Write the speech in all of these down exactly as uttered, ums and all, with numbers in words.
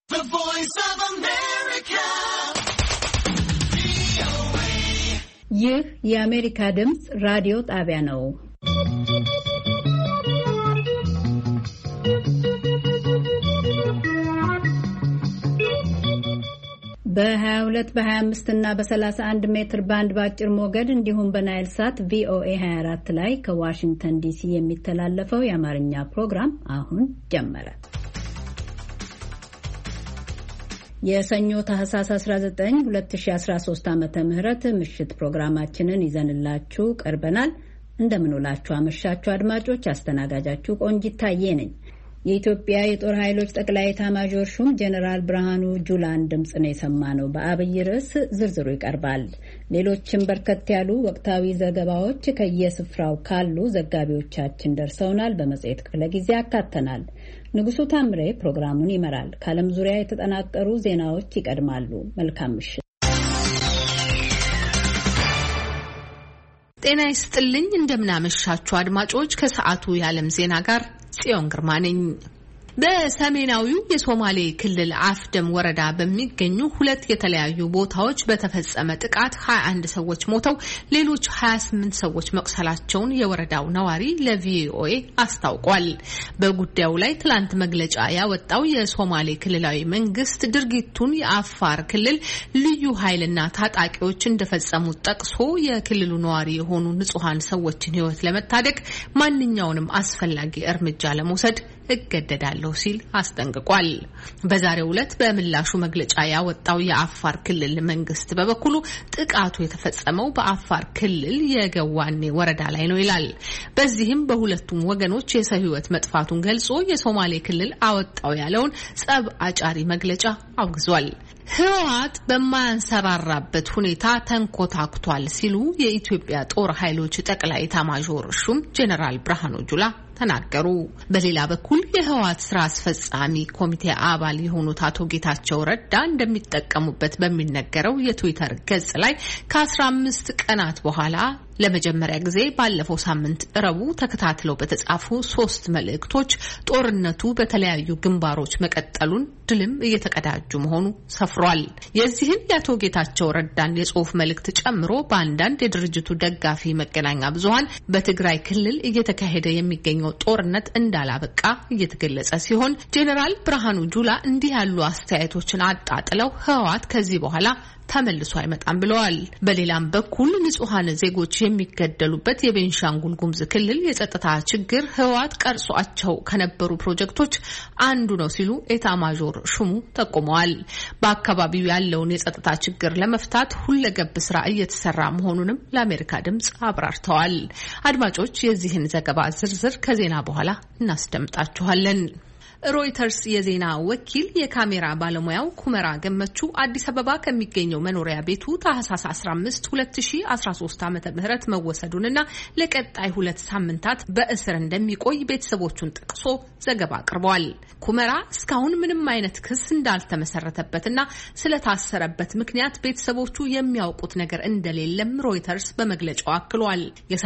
The Voice of America. ይህ የአሜሪካ ድምጽ ራዲዮ ጣቢያ ነው። በ22 በ25 እና በ31 ሜትር ባንድ ባጭር ሞገድ እንዲሁም በናይል ሳት ቪኦኤ ሃያ አራት ላይ ከዋሽንግተን ዲሲ የሚተላለፈው የአማርኛ ፕሮግራም አሁን ጀመረ። የሰኞ ታህሳስ አስራ ዘጠኝ ሁለት ሺህ አስራ ሶስት ዓመተ ምህረት ምሽት ፕሮግራማችንን ይዘንላችሁ ቀርበናል። እንደምንውላችሁ አመሻችሁ አድማጮች። አስተናጋጃችሁ ቆንጂት ታዬ ነኝ። የኢትዮጵያ የጦር ኃይሎች ጠቅላይ ኤታማዦር ሹም ጀነራል ብርሃኑ ጁላን ድምጽ ነው የሰማነው። በአብይ ርዕስ ዝርዝሩ ይቀርባል። ሌሎችም በርከት ያሉ ወቅታዊ ዘገባዎች ከየስፍራው ካሉ ዘጋቢዎቻችን ደርሰውናል። በመጽሔት ክፍለ ጊዜ አካተናል። ንጉሱ ታምሬ ፕሮግራሙን ይመራል። ከዓለም ዙሪያ የተጠናቀሩ ዜናዎች ይቀድማሉ። መልካም ምሽት። ጤና ይስጥልኝ። እንደምናመሻችሁ አድማጮች። ከሰዓቱ የዓለም ዜና ጋር ጽዮን ግርማ ነኝ። በሰሜናዊው የሶማሌ ክልል አፍደም ወረዳ በሚገኙ ሁለት የተለያዩ ቦታዎች በተፈጸመ ጥቃት ሀያ አንድ ሰዎች ሞተው ሌሎች ሀያ ስምንት ሰዎች መቁሰላቸውን የወረዳው ነዋሪ ለቪኦኤ አስታውቋል። በጉዳዩ ላይ ትላንት መግለጫ ያወጣው የሶማሌ ክልላዊ መንግስት ድርጊቱን የአፋር ክልል ልዩ ኃይልና ታጣቂዎች እንደፈጸሙት ጠቅሶ የክልሉ ነዋሪ የሆኑ ንጹሃን ሰዎችን ሕይወት ለመታደግ ማንኛውንም አስፈላጊ እርምጃ ለመውሰድ እገደዳለሁ ሲል አስጠንቅቋል። በዛሬው ዕለት በምላሹ መግለጫ ያወጣው የአፋር ክልል መንግስት በበኩሉ ጥቃቱ የተፈጸመው በአፋር ክልል የገዋኔ ወረዳ ላይ ነው ይላል። በዚህም በሁለቱም ወገኖች የሰው ሕይወት መጥፋቱን ገልጾ የሶማሌ ክልል አወጣው ያለውን ጸብ አጫሪ መግለጫ አውግዟል። ህወሓት በማያንሰራራበት ሁኔታ ተንኮታክቷል ሲሉ የኢትዮጵያ ጦር ኃይሎች ጠቅላይ ኤታማዦር ሹም ጀነራል ብርሃኑ ጁላ ተናገሩ። በሌላ በኩል የህወሓት ስራ አስፈጻሚ ኮሚቴ አባል የሆኑት አቶ ጌታቸው ረዳ እንደሚጠቀሙበት በሚነገረው የትዊተር ገጽ ላይ ከአስራ አምስት ቀናት በኋላ ለመጀመሪያ ጊዜ ባለፈው ሳምንት ረቡዕ ተከታትለው በተጻፉ ሶስት መልእክቶች ጦርነቱ በተለያዩ ግንባሮች መቀጠሉን ድልም እየተቀዳጁ መሆኑ ሰፍሯል። የዚህን የአቶ ጌታቸው ረዳን የጽሁፍ መልእክት ጨምሮ በአንዳንድ የድርጅቱ ደጋፊ መገናኛ ብዙሃን በትግራይ ክልል እየተካሄደ የሚገኘው ጦርነት እንዳላበቃ እየተገለጸ ሲሆን ጄኔራል ብርሃኑ ጁላ እንዲህ ያሉ አስተያየቶችን አጣጥለው ህወሓት ከዚህ በኋላ ተመልሶ አይመጣም ብለዋል። በሌላም በኩል ንጹሃን ዜጎች የሚገደሉበት የቤንሻንጉል ጉሙዝ ክልል የጸጥታ ችግር ህወሓት ቀርጿቸው ከነበሩ ፕሮጀክቶች አንዱ ነው ሲሉ ኤታማዦር ሹሙ ጠቁመዋል። በአካባቢው ያለውን የጸጥታ ችግር ለመፍታት ሁለገብ ስራ እየተሰራ መሆኑንም ለአሜሪካ ድምጽ አብራርተዋል። አድማጮች፣ የዚህን ዘገባ ዝርዝር ከዜና በኋላ እናስደምጣችኋለን። ሮይተርስ የዜና ወኪል የካሜራ ባለሙያው ኩመራ ገመቹ አዲስ አበባ ከሚገኘው መኖሪያ ቤቱ ታህሳስ አስራ አምስት ሁለት ሺህ አስራ ሶስት ዓመተ ምህረት መወሰዱንና ለቀጣይ ሁለት ሳምንታት በእስር እንደሚቆይ ቤተሰቦቹን ጠቅሶ ዘገባ አቅርበዋል። ኩመራ እስካሁን ምንም አይነት ክስ እንዳልተመሰረተበትና ስለታሰረበት ምክንያት ቤተሰቦቹ የሚያውቁት ነገር እንደሌለም ሮይተርስ በመግለጫው አክሏል።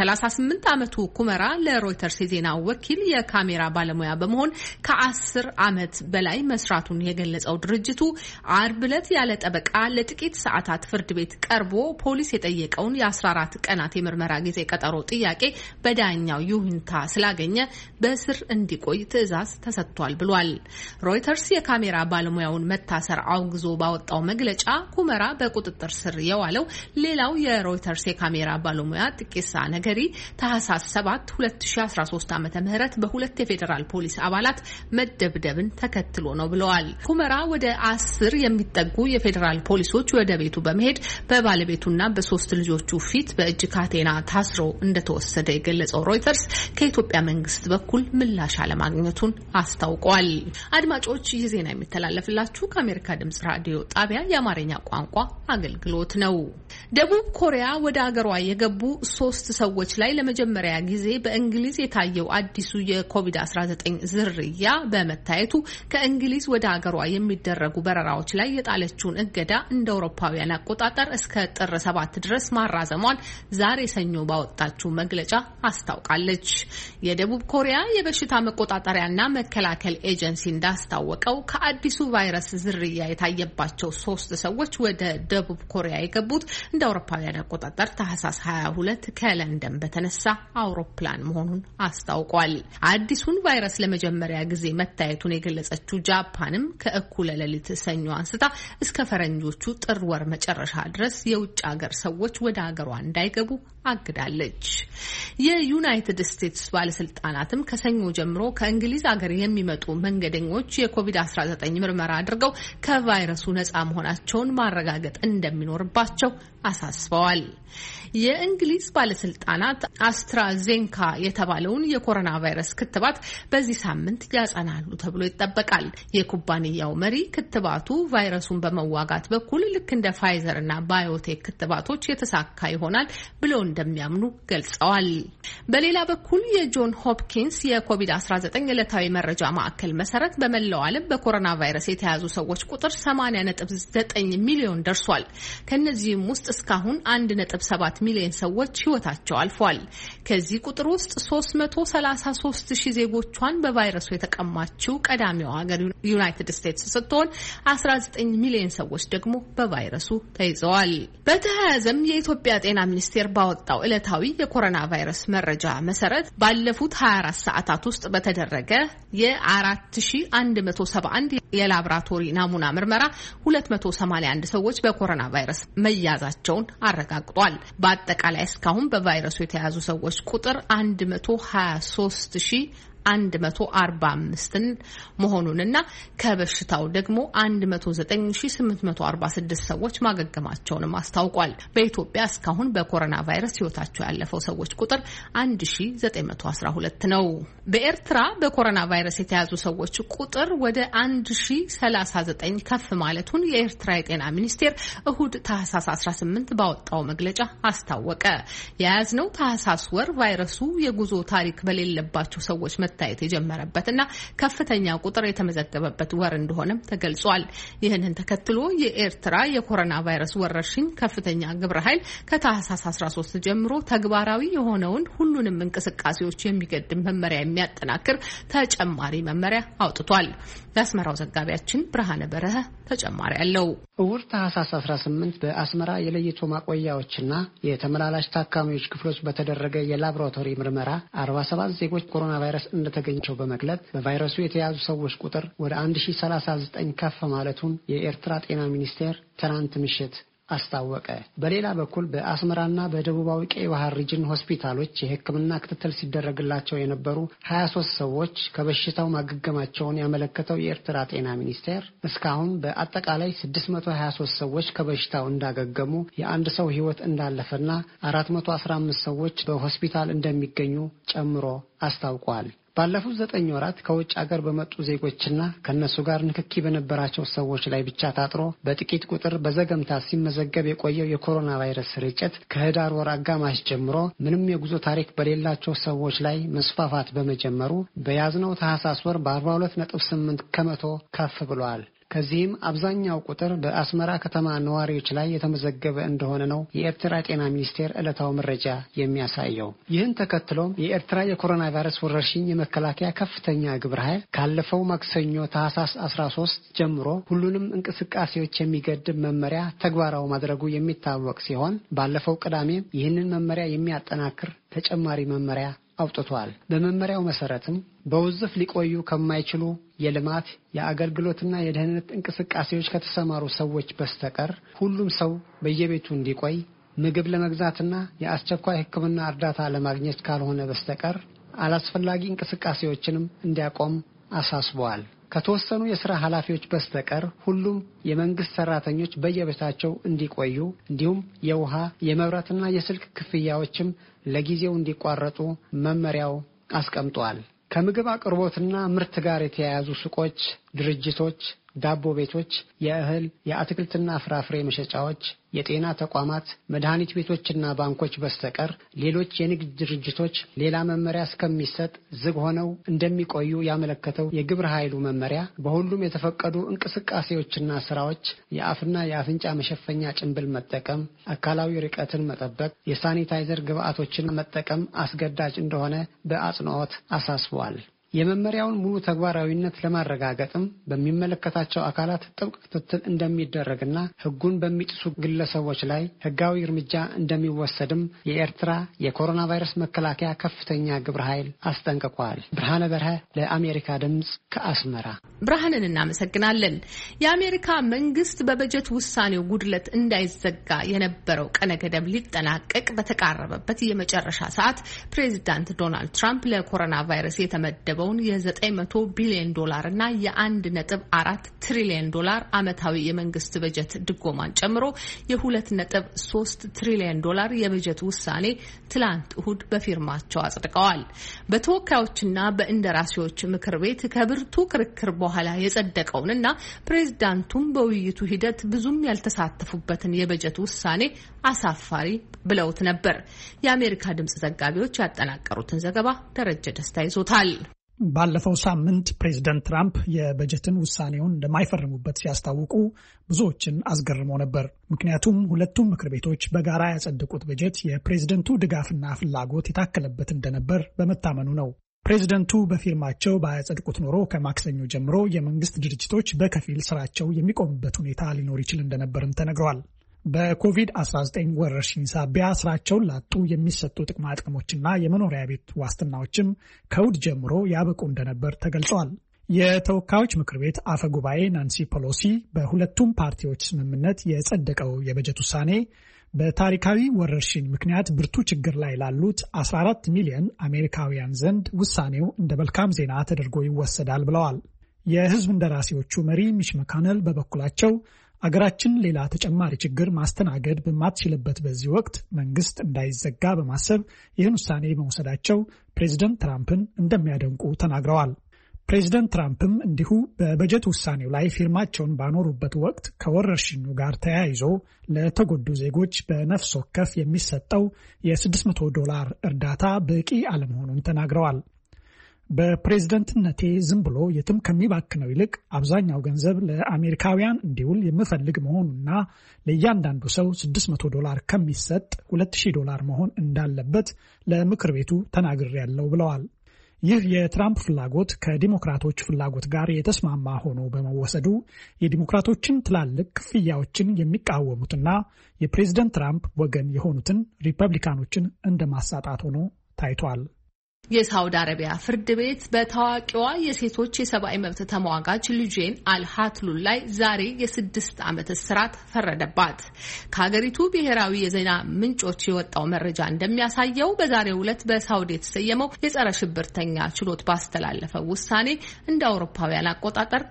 የ38 ዓመቱ ኩመራ ለሮይተርስ የዜና ወኪል የካሜራ ባለሙያ በመሆን ከአስ አስር ዓመት በላይ መስራቱን የገለጸው ድርጅቱ አርብ ዕለት ያለ ጠበቃ ለጥቂት ሰዓታት ፍርድ ቤት ቀርቦ ፖሊስ የጠየቀውን የአስራ አራት ቀናት የምርመራ ጊዜ ቀጠሮ ጥያቄ በዳኛው ይሁንታ ስላገኘ በእስር እንዲቆይ ትዕዛዝ ተሰጥቷል ብሏል። ሮይተርስ የካሜራ ባለሙያውን መታሰር አውግዞ ባወጣው መግለጫ ኩመራ በቁጥጥር ስር የዋለው ሌላው የሮይተርስ የካሜራ ባለሙያ ጥቂሳ ነገሪ ታህሳስ ሰባት ሁለት ሺህ አስራ ሶስት ዓመተ ምህረት በሁለት የፌዴራል ፖሊስ አባላት ደብደብን ተከትሎ ነው ብለዋል። ኩመራ ወደ አስር የሚጠጉ የፌዴራል ፖሊሶች ወደ ቤቱ በመሄድ በባለቤቱና በሶስት ልጆቹ ፊት በእጅ ካቴና ታስሮ እንደተወሰደ የገለጸው ሮይተርስ ከኢትዮጵያ መንግስት በኩል ምላሽ አለማግኘቱን አስታውቋል። አድማጮች፣ ይህ ዜና የሚተላለፍላችሁ ከአሜሪካ ድምጽ ራዲዮ ጣቢያ የአማርኛ ቋንቋ አገልግሎት ነው። ደቡብ ኮሪያ ወደ አገሯ የገቡ ሶስት ሰዎች ላይ ለመጀመሪያ ጊዜ በእንግሊዝ የታየው አዲሱ የኮቪድ አስራ ዘጠኝ ዝርያ በ በመታየቱ ከእንግሊዝ ወደ ሀገሯ የሚደረጉ በረራዎች ላይ የጣለችውን እገዳ እንደ አውሮፓውያን አቆጣጠር እስከ ጥር ሰባት ድረስ ማራዘሟን ዛሬ ሰኞ ባወጣችው መግለጫ አስታውቃለች። የደቡብ ኮሪያ የበሽታ መቆጣጠሪያና መከላከል ኤጀንሲ እንዳስታወቀው ከአዲሱ ቫይረስ ዝርያ የታየባቸው ሶስት ሰዎች ወደ ደቡብ ኮሪያ የገቡት እንደ አውሮፓውያን አቆጣጠር ታህሳስ ሀያ ሁለት ከለንደን በተነሳ አውሮፕላን መሆኑን አስታውቋል። አዲሱን ቫይረስ ለመጀመሪያ ጊዜ መታየቱን የገለጸችው ጃፓንም ከእኩለ ሌሊት ሰኞ አንስታ እስከ ፈረንጆቹ ጥር ወር መጨረሻ ድረስ የውጭ ሀገር ሰዎች ወደ ሀገሯ እንዳይገቡ አግዳለች። የዩናይትድ ስቴትስ ባለስልጣናትም ከሰኞ ጀምሮ ከእንግሊዝ ሀገር የሚመጡ መንገደኞች የኮቪድ አስራ ዘጠኝ ምርመራ አድርገው ከቫይረሱ ነፃ መሆናቸውን ማረጋገጥ እንደሚኖርባቸው አሳስበዋል። የእንግሊዝ ባለስልጣናት አስትራዜንካ የተባለውን የኮሮና ቫይረስ ክትባት በዚህ ሳምንት ያጸናሉ ተብሎ ይጠበቃል። የኩባንያው መሪ ክትባቱ ቫይረሱን በመዋጋት በኩል ልክ እንደ ፋይዘር እና ባዮቴክ ክትባቶች የተሳካ ይሆናል ብለው እንደሚያምኑ ገልጸዋል። በሌላ በኩል የጆን ሆፕኪንስ የኮቪድ አስራ ዘጠኝ ዕለታዊ መረጃ ማዕከል መሰረት በመላው ዓለም በኮሮና ቫይረስ የተያዙ ሰዎች ቁጥር ሰማንያ ነጥብ ዘጠኝ ሚሊዮን ደርሷል። ከነዚህም ውስጥ እስካሁን አንድ ነጥብ ሰባት ሚሊዮን ሰዎች ህይወታቸው አልፏል። ከዚህ ቁጥር ውስጥ ሶስት መቶ ሰላሳ ሶስት ሺህ ዜጎቿን በቫይረሱ የተቀማችው ቀዳሚዋ ሀገር ዩናይትድ ስቴትስ ስትሆን አስራ ዘጠኝ ሚሊዮን ሰዎች ደግሞ በቫይረሱ ተይዘዋል። በተያያዘም የኢትዮጵያ ጤና ሚኒስቴር ባወጣው ዕለታዊ የኮሮና ቫይረስ መረጃ መሰረት ባለፉት ሀያ አራት ሰዓታት ውስጥ በተደረገ የ4ሺ አንድ መቶ ሰባ አንድ የላብራቶሪ ናሙና ምርመራ ሁለት መቶ ሰማንያ አንድ ሰዎች በኮሮና ቫይረስ መያዛቸውን አረጋግጧል። በአጠቃላይ እስካሁን በቫይረሱ የተያዙ ሰዎች ቁጥር አንድ መቶ ሀያ ሶስት ሺህ አንድ መቶ አርባ አምስት መሆኑንና ከበሽታው ደግሞ አንድ መቶ ዘጠኝ ሺህ ስምንት መቶ አርባ ስድስት ሰዎች ማገገማቸውንም አስታውቋል። በኢትዮጵያ እስካሁን በኮሮና ቫይረስ ህይወታቸው ያለፈው ሰዎች ቁጥር አንድ ሺህ ዘጠኝ መቶ አስራ ሁለት ነው። በኤርትራ በኮሮና ቫይረስ የተያዙ ሰዎች ቁጥር ወደ አንድ ሺህ ሰላሳ ዘጠኝ ከፍ ማለቱን የኤርትራ የጤና ሚኒስቴር እሁድ ታህሳስ አስራ ስምንት ባወጣው መግለጫ አስታወቀ። የያዝነው ታህሳስ ወር ቫይረሱ የጉዞ ታሪክ በሌለባቸው ሰዎች መታየት የጀመረበትና ከፍተኛ ቁጥር የተመዘገበበት ወር እንደሆነም ተገልጿል። ይህንን ተከትሎ የኤርትራ የኮሮና ቫይረስ ወረርሽኝ ከፍተኛ ግብረ ኃይል ከታህሳስ አስራ ሶስት ጀምሮ ተግባራዊ የሆነውን ሁሉንም እንቅስቃሴዎች የሚገድም መመሪያ የሚያጠናክር ተጨማሪ መመሪያ አውጥቷል። የአስመራው ዘጋቢያችን ብርሃነ በረሀ ተጨማሪ አለው። እሁድ ታህሳስ አስራ ስምንት በአስመራ የለይቶ ማቆያዎችና የተመላላሽ ታካሚዎች ክፍሎች በተደረገ የላቦራቶሪ ምርመራ አርባ ሰባት ዜጎች ኮሮና ቫይረስ እንደተገኘው በመግለጽ በቫይረሱ የተያዙ ሰዎች ቁጥር ወደ አንድ ሺህ ሰላሳ ዘጠኝ ከፍ ማለቱን የኤርትራ ጤና ሚኒስቴር ትናንት ምሽት አስታወቀ። በሌላ በኩል በአስመራና በደቡባዊ ቀይ ባህር ሪጅን ሆስፒታሎች የሕክምና ክትትል ሲደረግላቸው የነበሩ ሀያ ሶስት ሰዎች ከበሽታው ማገገማቸውን ያመለከተው የኤርትራ ጤና ሚኒስቴር እስካሁን በአጠቃላይ ስድስት መቶ ሀያ ሶስት ሰዎች ከበሽታው እንዳገገሙ፣ የአንድ ሰው ሕይወት እንዳለፈና አራት መቶ አስራ አምስት ሰዎች በሆስፒታል እንደሚገኙ ጨምሮ አስታውቋል። ባለፉት ዘጠኝ ወራት ከውጭ ሀገር በመጡ ዜጎችና ከነሱ ጋር ንክኪ በነበራቸው ሰዎች ላይ ብቻ ታጥሮ በጥቂት ቁጥር በዘገምታ ሲመዘገብ የቆየው የኮሮና ቫይረስ ስርጭት ከህዳር ወር አጋማሽ ጀምሮ ምንም የጉዞ ታሪክ በሌላቸው ሰዎች ላይ መስፋፋት በመጀመሩ በያዝነው ታህሳስ ወር በአርባ ሁለት ነጥብ ስምንት ከመቶ ከፍ ብሏል። ከዚህም አብዛኛው ቁጥር በአስመራ ከተማ ነዋሪዎች ላይ የተመዘገበ እንደሆነ ነው የኤርትራ ጤና ሚኒስቴር ዕለታዊ መረጃ የሚያሳየው። ይህን ተከትሎም የኤርትራ የኮሮና ቫይረስ ወረርሽኝ የመከላከያ ከፍተኛ ግብረ ኃይል ካለፈው ማክሰኞ ታህሳስ አስራ ሶስት ጀምሮ ሁሉንም እንቅስቃሴዎች የሚገድብ መመሪያ ተግባራዊ ማድረጉ የሚታወቅ ሲሆን ባለፈው ቅዳሜ ይህንን መመሪያ የሚያጠናክር ተጨማሪ መመሪያ አውጥቷል። በመመሪያው መሰረትም በውዝፍ ሊቆዩ ከማይችሉ የልማት የአገልግሎትና የደህንነት እንቅስቃሴዎች ከተሰማሩ ሰዎች በስተቀር ሁሉም ሰው በየቤቱ እንዲቆይ፣ ምግብ ለመግዛትና የአስቸኳይ ሕክምና እርዳታ ለማግኘት ካልሆነ በስተቀር አላስፈላጊ እንቅስቃሴዎችንም እንዲያቆም አሳስበዋል። ከተወሰኑ የሥራ ኃላፊዎች በስተቀር ሁሉም የመንግስት ሰራተኞች በየቤታቸው እንዲቆዩ እንዲሁም የውሃ የመብራትና የስልክ ክፍያዎችም ለጊዜው እንዲቋረጡ መመሪያው አስቀምጧል። ከምግብ አቅርቦትና ምርት ጋር የተያያዙ ሱቆች፣ ድርጅቶች፣ ዳቦ ቤቶች፣ የእህል የአትክልትና ፍራፍሬ መሸጫዎች፣ የጤና ተቋማት፣ መድኃኒት ቤቶችና ባንኮች በስተቀር ሌሎች የንግድ ድርጅቶች ሌላ መመሪያ እስከሚሰጥ ዝግ ሆነው እንደሚቆዩ ያመለከተው የግብረ ኃይሉ መመሪያ በሁሉም የተፈቀዱ እንቅስቃሴዎችና ስራዎች የአፍና የአፍንጫ መሸፈኛ ጭንብል መጠቀም፣ አካላዊ ርቀትን መጠበቅ፣ የሳኒታይዘር ግብአቶችን መጠቀም አስገዳጅ እንደሆነ በአጽንኦት አሳስቧል። የመመሪያውን ሙሉ ተግባራዊነት ለማረጋገጥም በሚመለከታቸው አካላት ጥብቅ ክትትል እንደሚደረግና ሕጉን በሚጥሱ ግለሰቦች ላይ ሕጋዊ እርምጃ እንደሚወሰድም የኤርትራ የኮሮና ቫይረስ መከላከያ ከፍተኛ ግብረ ኃይል አስጠንቅቋል። ብርሃነ በርሀ ለአሜሪካ ድምጽ ከአስመራ። ብርሃንን እናመሰግናለን። የአሜሪካ መንግስት በበጀት ውሳኔው ጉድለት እንዳይዘጋ የነበረው ቀነ ገደብ ሊጠናቀቅ በተቃረበበት የመጨረሻ ሰዓት ፕሬዚዳንት ዶናልድ ትራምፕ ለኮሮና ቫይረስ የተመደበው የዘጠኝ መቶ ቢሊዮን ዶላር እና የአንድ ነጥብ አራት ትሪሊዮን ዶላር ዓመታዊ የመንግስት በጀት ድጎማን ጨምሮ የሁለት ነጥብ ሶስት ትሪሊዮን ዶላር የበጀት ውሳኔ ትላንት እሁድ በፊርማቸው አጽድቀዋል። በተወካዮችና በእንደራሴዎች ምክር ቤት ከብርቱ ክርክር በኋላ የጸደቀውንና ፕሬዝዳንቱም በውይይቱ ሂደት ብዙም ያልተሳተፉበትን የበጀት ውሳኔ አሳፋሪ ብለውት ነበር። የአሜሪካ ድምጽ ዘጋቢዎች ያጠናቀሩትን ዘገባ ደረጀ ደስታ ይዞታል። ባለፈው ሳምንት ፕሬዝዳንት ትራምፕ የበጀትን ውሳኔውን እንደማይፈርሙበት ሲያስታውቁ ብዙዎችን አስገርሞ ነበር። ምክንያቱም ሁለቱም ምክር ቤቶች በጋራ ያጸደቁት በጀት የፕሬዝዳንቱ ድጋፍና ፍላጎት የታከለበት እንደነበር በመታመኑ ነው። ፕሬዝዳንቱ በፊርማቸው ባያጸድቁት ኖሮ ከማክሰኞ ጀምሮ የመንግስት ድርጅቶች በከፊል ስራቸው የሚቆሙበት ሁኔታ ሊኖር ይችል እንደነበርም ተነግሯል። በኮቪድ አስራ ዘጠኝ ወረርሽኝ ሳቢያ ስራቸውን ላጡ የሚሰጡ ጥቅማ ጥቅሞችና የመኖሪያ ቤት ዋስትናዎችም ከእሁድ ጀምሮ ያበቁ እንደነበር ተገልጿል። የተወካዮች ምክር ቤት አፈ ጉባኤ ናንሲ ፔሎሲ በሁለቱም ፓርቲዎች ስምምነት የጸደቀው የበጀት ውሳኔ በታሪካዊ ወረርሽኝ ምክንያት ብርቱ ችግር ላይ ላሉት አስራ አራት ሚሊዮን አሜሪካውያን ዘንድ ውሳኔው እንደ መልካም ዜና ተደርጎ ይወሰዳል ብለዋል። የህዝብ እንደራሴዎቹ መሪ ሚች መካነል በበኩላቸው አገራችን ሌላ ተጨማሪ ችግር ማስተናገድ በማትችልበት በዚህ ወቅት መንግስት እንዳይዘጋ በማሰብ ይህን ውሳኔ በመውሰዳቸው ፕሬዝዳንት ትራምፕን እንደሚያደንቁ ተናግረዋል። ፕሬዝዳንት ትራምፕም እንዲሁ በበጀት ውሳኔው ላይ ፊርማቸውን ባኖሩበት ወቅት ከወረርሽኙ ጋር ተያይዞ ለተጎዱ ዜጎች በነፍስ ወከፍ የሚሰጠው የስድስት መቶ ዶላር እርዳታ በቂ አለመሆኑን ተናግረዋል። በፕሬዝዳንትነቴ ዝም ብሎ የትም ከሚባክነው ይልቅ አብዛኛው ገንዘብ ለአሜሪካውያን እንዲውል የምፈልግ መሆኑና ለእያንዳንዱ ሰው ስድስት መቶ ዶላር ከሚሰጥ ሁለት ሺህ ዶላር መሆን እንዳለበት ለምክር ቤቱ ተናግሬያለሁ ብለዋል። ይህ የትራምፕ ፍላጎት ከዲሞክራቶች ፍላጎት ጋር የተስማማ ሆኖ በመወሰዱ የዲሞክራቶችን ትላልቅ ክፍያዎችን የሚቃወሙትና የፕሬዝዳንት ትራምፕ ወገን የሆኑትን ሪፐብሊካኖችን እንደማሳጣት ሆኖ ታይቷል። የሳውዲ አረቢያ ፍርድ ቤት በታዋቂዋ የሴቶች የሰብአዊ መብት ተሟጋች ሉጄን አልሃትሉል ላይ ዛሬ የስድስት ዓመት እስራት ፈረደባት። ከሀገሪቱ ብሔራዊ የዜና ምንጮች የወጣው መረጃ እንደሚያሳየው በዛሬው ዕለት በሳውዲ የተሰየመው የጸረ ሽብርተኛ ችሎት ባስተላለፈው ውሳኔ እንደ አውሮፓውያን አቆጣጠር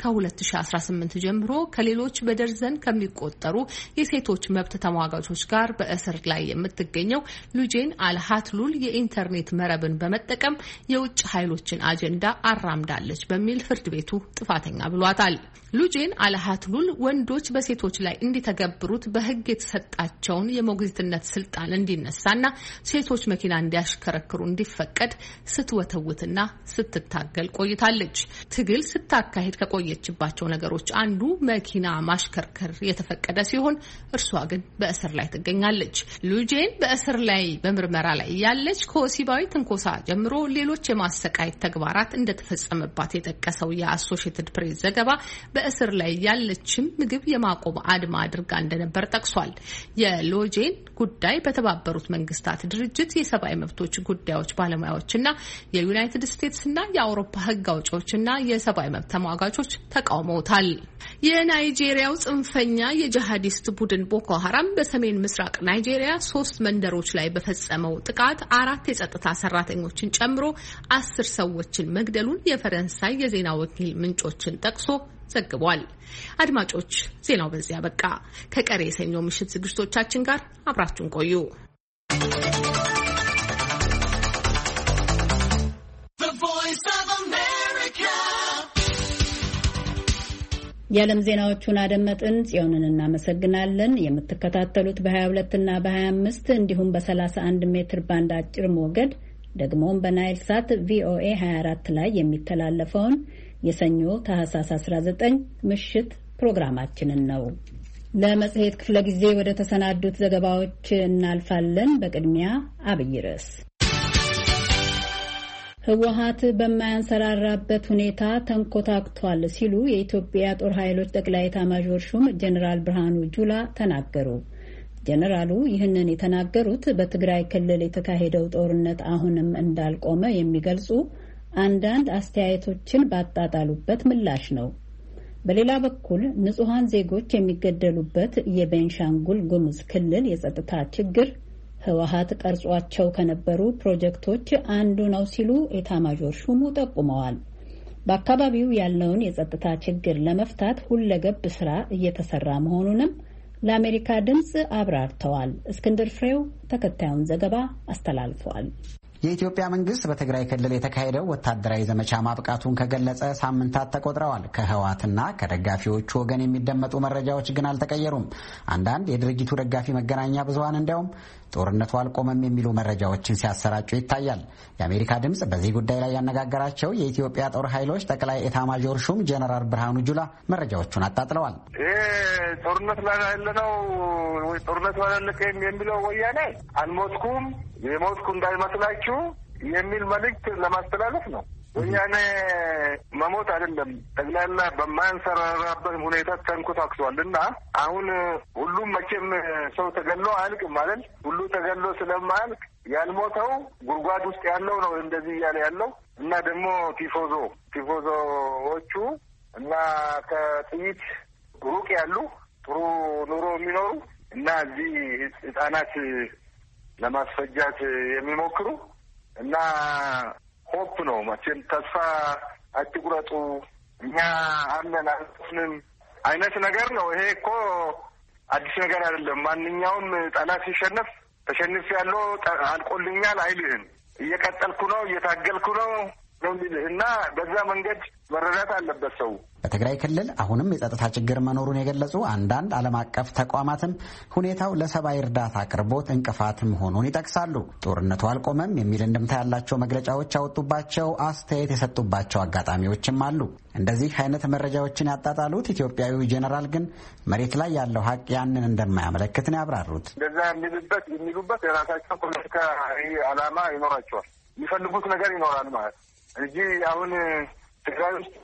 ከ2018 ጀምሮ ከሌሎች በደርዘን ከሚቆጠሩ የሴቶች መብት ተሟጋቾች ጋር በእስር ላይ የምትገኘው ሉጄን አልሃትሉል የኢንተርኔት መረብን በመጠቀም የውጭ ኃይሎችን አጀንዳ አራምዳለች በሚል ፍርድ ቤቱ ጥፋተኛ ብሏታል። ሉጄን አልሃትሉል ወንዶች በሴቶች ላይ እንዲተገብሩት በሕግ የተሰጣቸውን የሞግዚትነት ስልጣን እንዲነሳና ሴቶች መኪና እንዲያሽከረክሩ እንዲፈቀድ ስትወተውትና ስትታገል ቆይታለች። ትግል ስታካሄድ ከቆየችባቸው ነገሮች አንዱ መኪና ማሽከርከር የተፈቀደ ሲሆን እርሷ ግን በእስር ላይ ትገኛለች። ሉጄን በእስር ላይ በምርመራ ላይ ያለች ከወሲባዊ ትንኮሳ ጀምሮ ሌሎች የማሰቃየት ተግባራት እንደተፈጸመባት የጠቀሰው የአሶሺየትድ ፕሬስ ዘገባ በእስር ላይ ያለችም ምግብ የማቆም አድማ አድርጋ እንደነበር ጠቅሷል። የሎጄን ጉዳይ በተባበሩት መንግስታት ድርጅት የሰብአዊ መብቶች ጉዳዮች ባለሙያዎችና የዩናይትድ ስቴትስና የአውሮፓ ሕግ አውጪዎችና የሰብአዊ መብት ተሟጋቾች ተቃውመውታል። የናይጄሪያው ጽንፈኛ የጂሃዲስት ቡድን ቦኮ ሀራም በሰሜን ምስራቅ ናይጄሪያ ሶስት መንደሮች ላይ በፈጸመው ጥቃት አራት የጸጥታ ሰራተኞችን ጨምሮ አስር ሰዎችን መግደሉን የፈረንሳይ የዜና ወኪል ምንጮችን ጠቅሶ ዘግቧል። አድማጮች፣ ዜናው በዚያ በቃ። ከቀሪ የሰኞ ምሽት ዝግጅቶቻችን ጋር አብራችሁን ቆዩ። የዓለም ዜናዎቹን አደመጥን። ጽዮንን እናመሰግናለን። የምትከታተሉት በ22 እና በ25 እንዲሁም በ31 ሜትር ባንድ አጭር ሞገድ ደግሞም በናይል ሳት ቪኦኤ ሃያ አራት ላይ የሚተላለፈውን የሰኞ ታህሳስ አስራ ዘጠኝ ምሽት ፕሮግራማችንን ነው። ለመጽሔት ክፍለ ጊዜ ወደ ተሰናዱት ዘገባዎች እናልፋለን። በቅድሚያ አብይ ርዕስ ህወሓት በማያንሰራራበት ሁኔታ ተንኮታክቷል ሲሉ የኢትዮጵያ ጦር ኃይሎች ጠቅላይ ኤታማዦር ሹም ጀነራል ብርሃኑ ጁላ ተናገሩ። ጀነራሉ ይህንን የተናገሩት በትግራይ ክልል የተካሄደው ጦርነት አሁንም እንዳልቆመ የሚገልጹ አንዳንድ አስተያየቶችን ባጣጣሉበት ምላሽ ነው። በሌላ በኩል ንጹሃን ዜጎች የሚገደሉበት የቤንሻንጉል ጉሙዝ ክልል የጸጥታ ችግር ህወሓት ቀርጿቸው ከነበሩ ፕሮጀክቶች አንዱ ነው ሲሉ ኤታማዦር ሹሙ ጠቁመዋል። በአካባቢው ያለውን የጸጥታ ችግር ለመፍታት ሁለገብ ስራ እየተሰራ መሆኑንም ለአሜሪካ ድምፅ አብራርተዋል። እስክንድር ፍሬው ተከታዩን ዘገባ አስተላልፈዋል። የኢትዮጵያ መንግስት በትግራይ ክልል የተካሄደው ወታደራዊ ዘመቻ ማብቃቱን ከገለጸ ሳምንታት ተቆጥረዋል። ከህወሓትና ከደጋፊዎቹ ወገን የሚደመጡ መረጃዎች ግን አልተቀየሩም። አንዳንድ የድርጅቱ ደጋፊ መገናኛ ብዙሃን እንዲያውም ጦርነቱ አልቆመም የሚሉ መረጃዎችን ሲያሰራጩ ይታያል። የአሜሪካ ድምፅ በዚህ ጉዳይ ላይ ያነጋገራቸው የኢትዮጵያ ጦር ኃይሎች ጠቅላይ ኤታማዦር ሹም ጀነራል ብርሃኑ ጁላ መረጃዎቹን አጣጥለዋል። ጦርነት ላይ ያለነው ወይ ጦርነት ባላለቀ የሚለው ወያኔ አልሞትኩም የሞትኩ እንዳይመስላችሁ የሚል መልእክት ለማስተላለፍ ነው። ወያኔ መሞት አይደለም ጠቅላላ በማያንሰራራበት ሁኔታ ተንኮታክቷል እና አሁን ሁሉም መቼም ሰው ተገሎ አያልቅም ማለት ሁሉ ተገሎ ስለማያልቅ ያልሞተው ጉድጓድ ውስጥ ያለው ነው እንደዚህ እያለ ያለው እና ደግሞ ቲፎዞ ቲፎዞዎቹ እና ከጥይት ሩቅ ያሉ ጥሩ ኑሮ የሚኖሩ እና እዚህ ህጻናት ለማስፈጃት የሚሞክሩ እና ሆፕ ነው መቼም ተስፋ አትቁረጡ እኛ አለን አልተስንም አይነት ነገር ነው። ይሄ እኮ አዲስ ነገር አይደለም። ማንኛውም ጠላት ሲሸነፍ ተሸንፍ ያለው አልቆልኛል አይልህም። እየቀጠልኩ ነው እየታገልኩ ነው እና በዛ መንገድ መረዳት አለበት ሰው። በትግራይ ክልል አሁንም የጸጥታ ችግር መኖሩን የገለጹ አንዳንድ ዓለም አቀፍ ተቋማትም ሁኔታው ለሰብአዊ እርዳታ አቅርቦት እንቅፋት መሆኑን ይጠቅሳሉ። ጦርነቱ አልቆመም የሚል እንድምታ ያላቸው መግለጫዎች ያወጡባቸው፣ አስተያየት የሰጡባቸው አጋጣሚዎችም አሉ። እንደዚህ አይነት መረጃዎችን ያጣጣሉት ኢትዮጵያዊ ጄኔራል ግን መሬት ላይ ያለው ሀቅ ያንን እንደማያመለክት ነው ያብራሩት። እንደዛ የሚሉበት የሚሉበት የራሳቸው ፖለቲካ ዓላማ ይኖራቸዋል። የሚፈልጉት ነገር ይኖራል ማለት እንጂ አሁን ትግራይ ውስጥ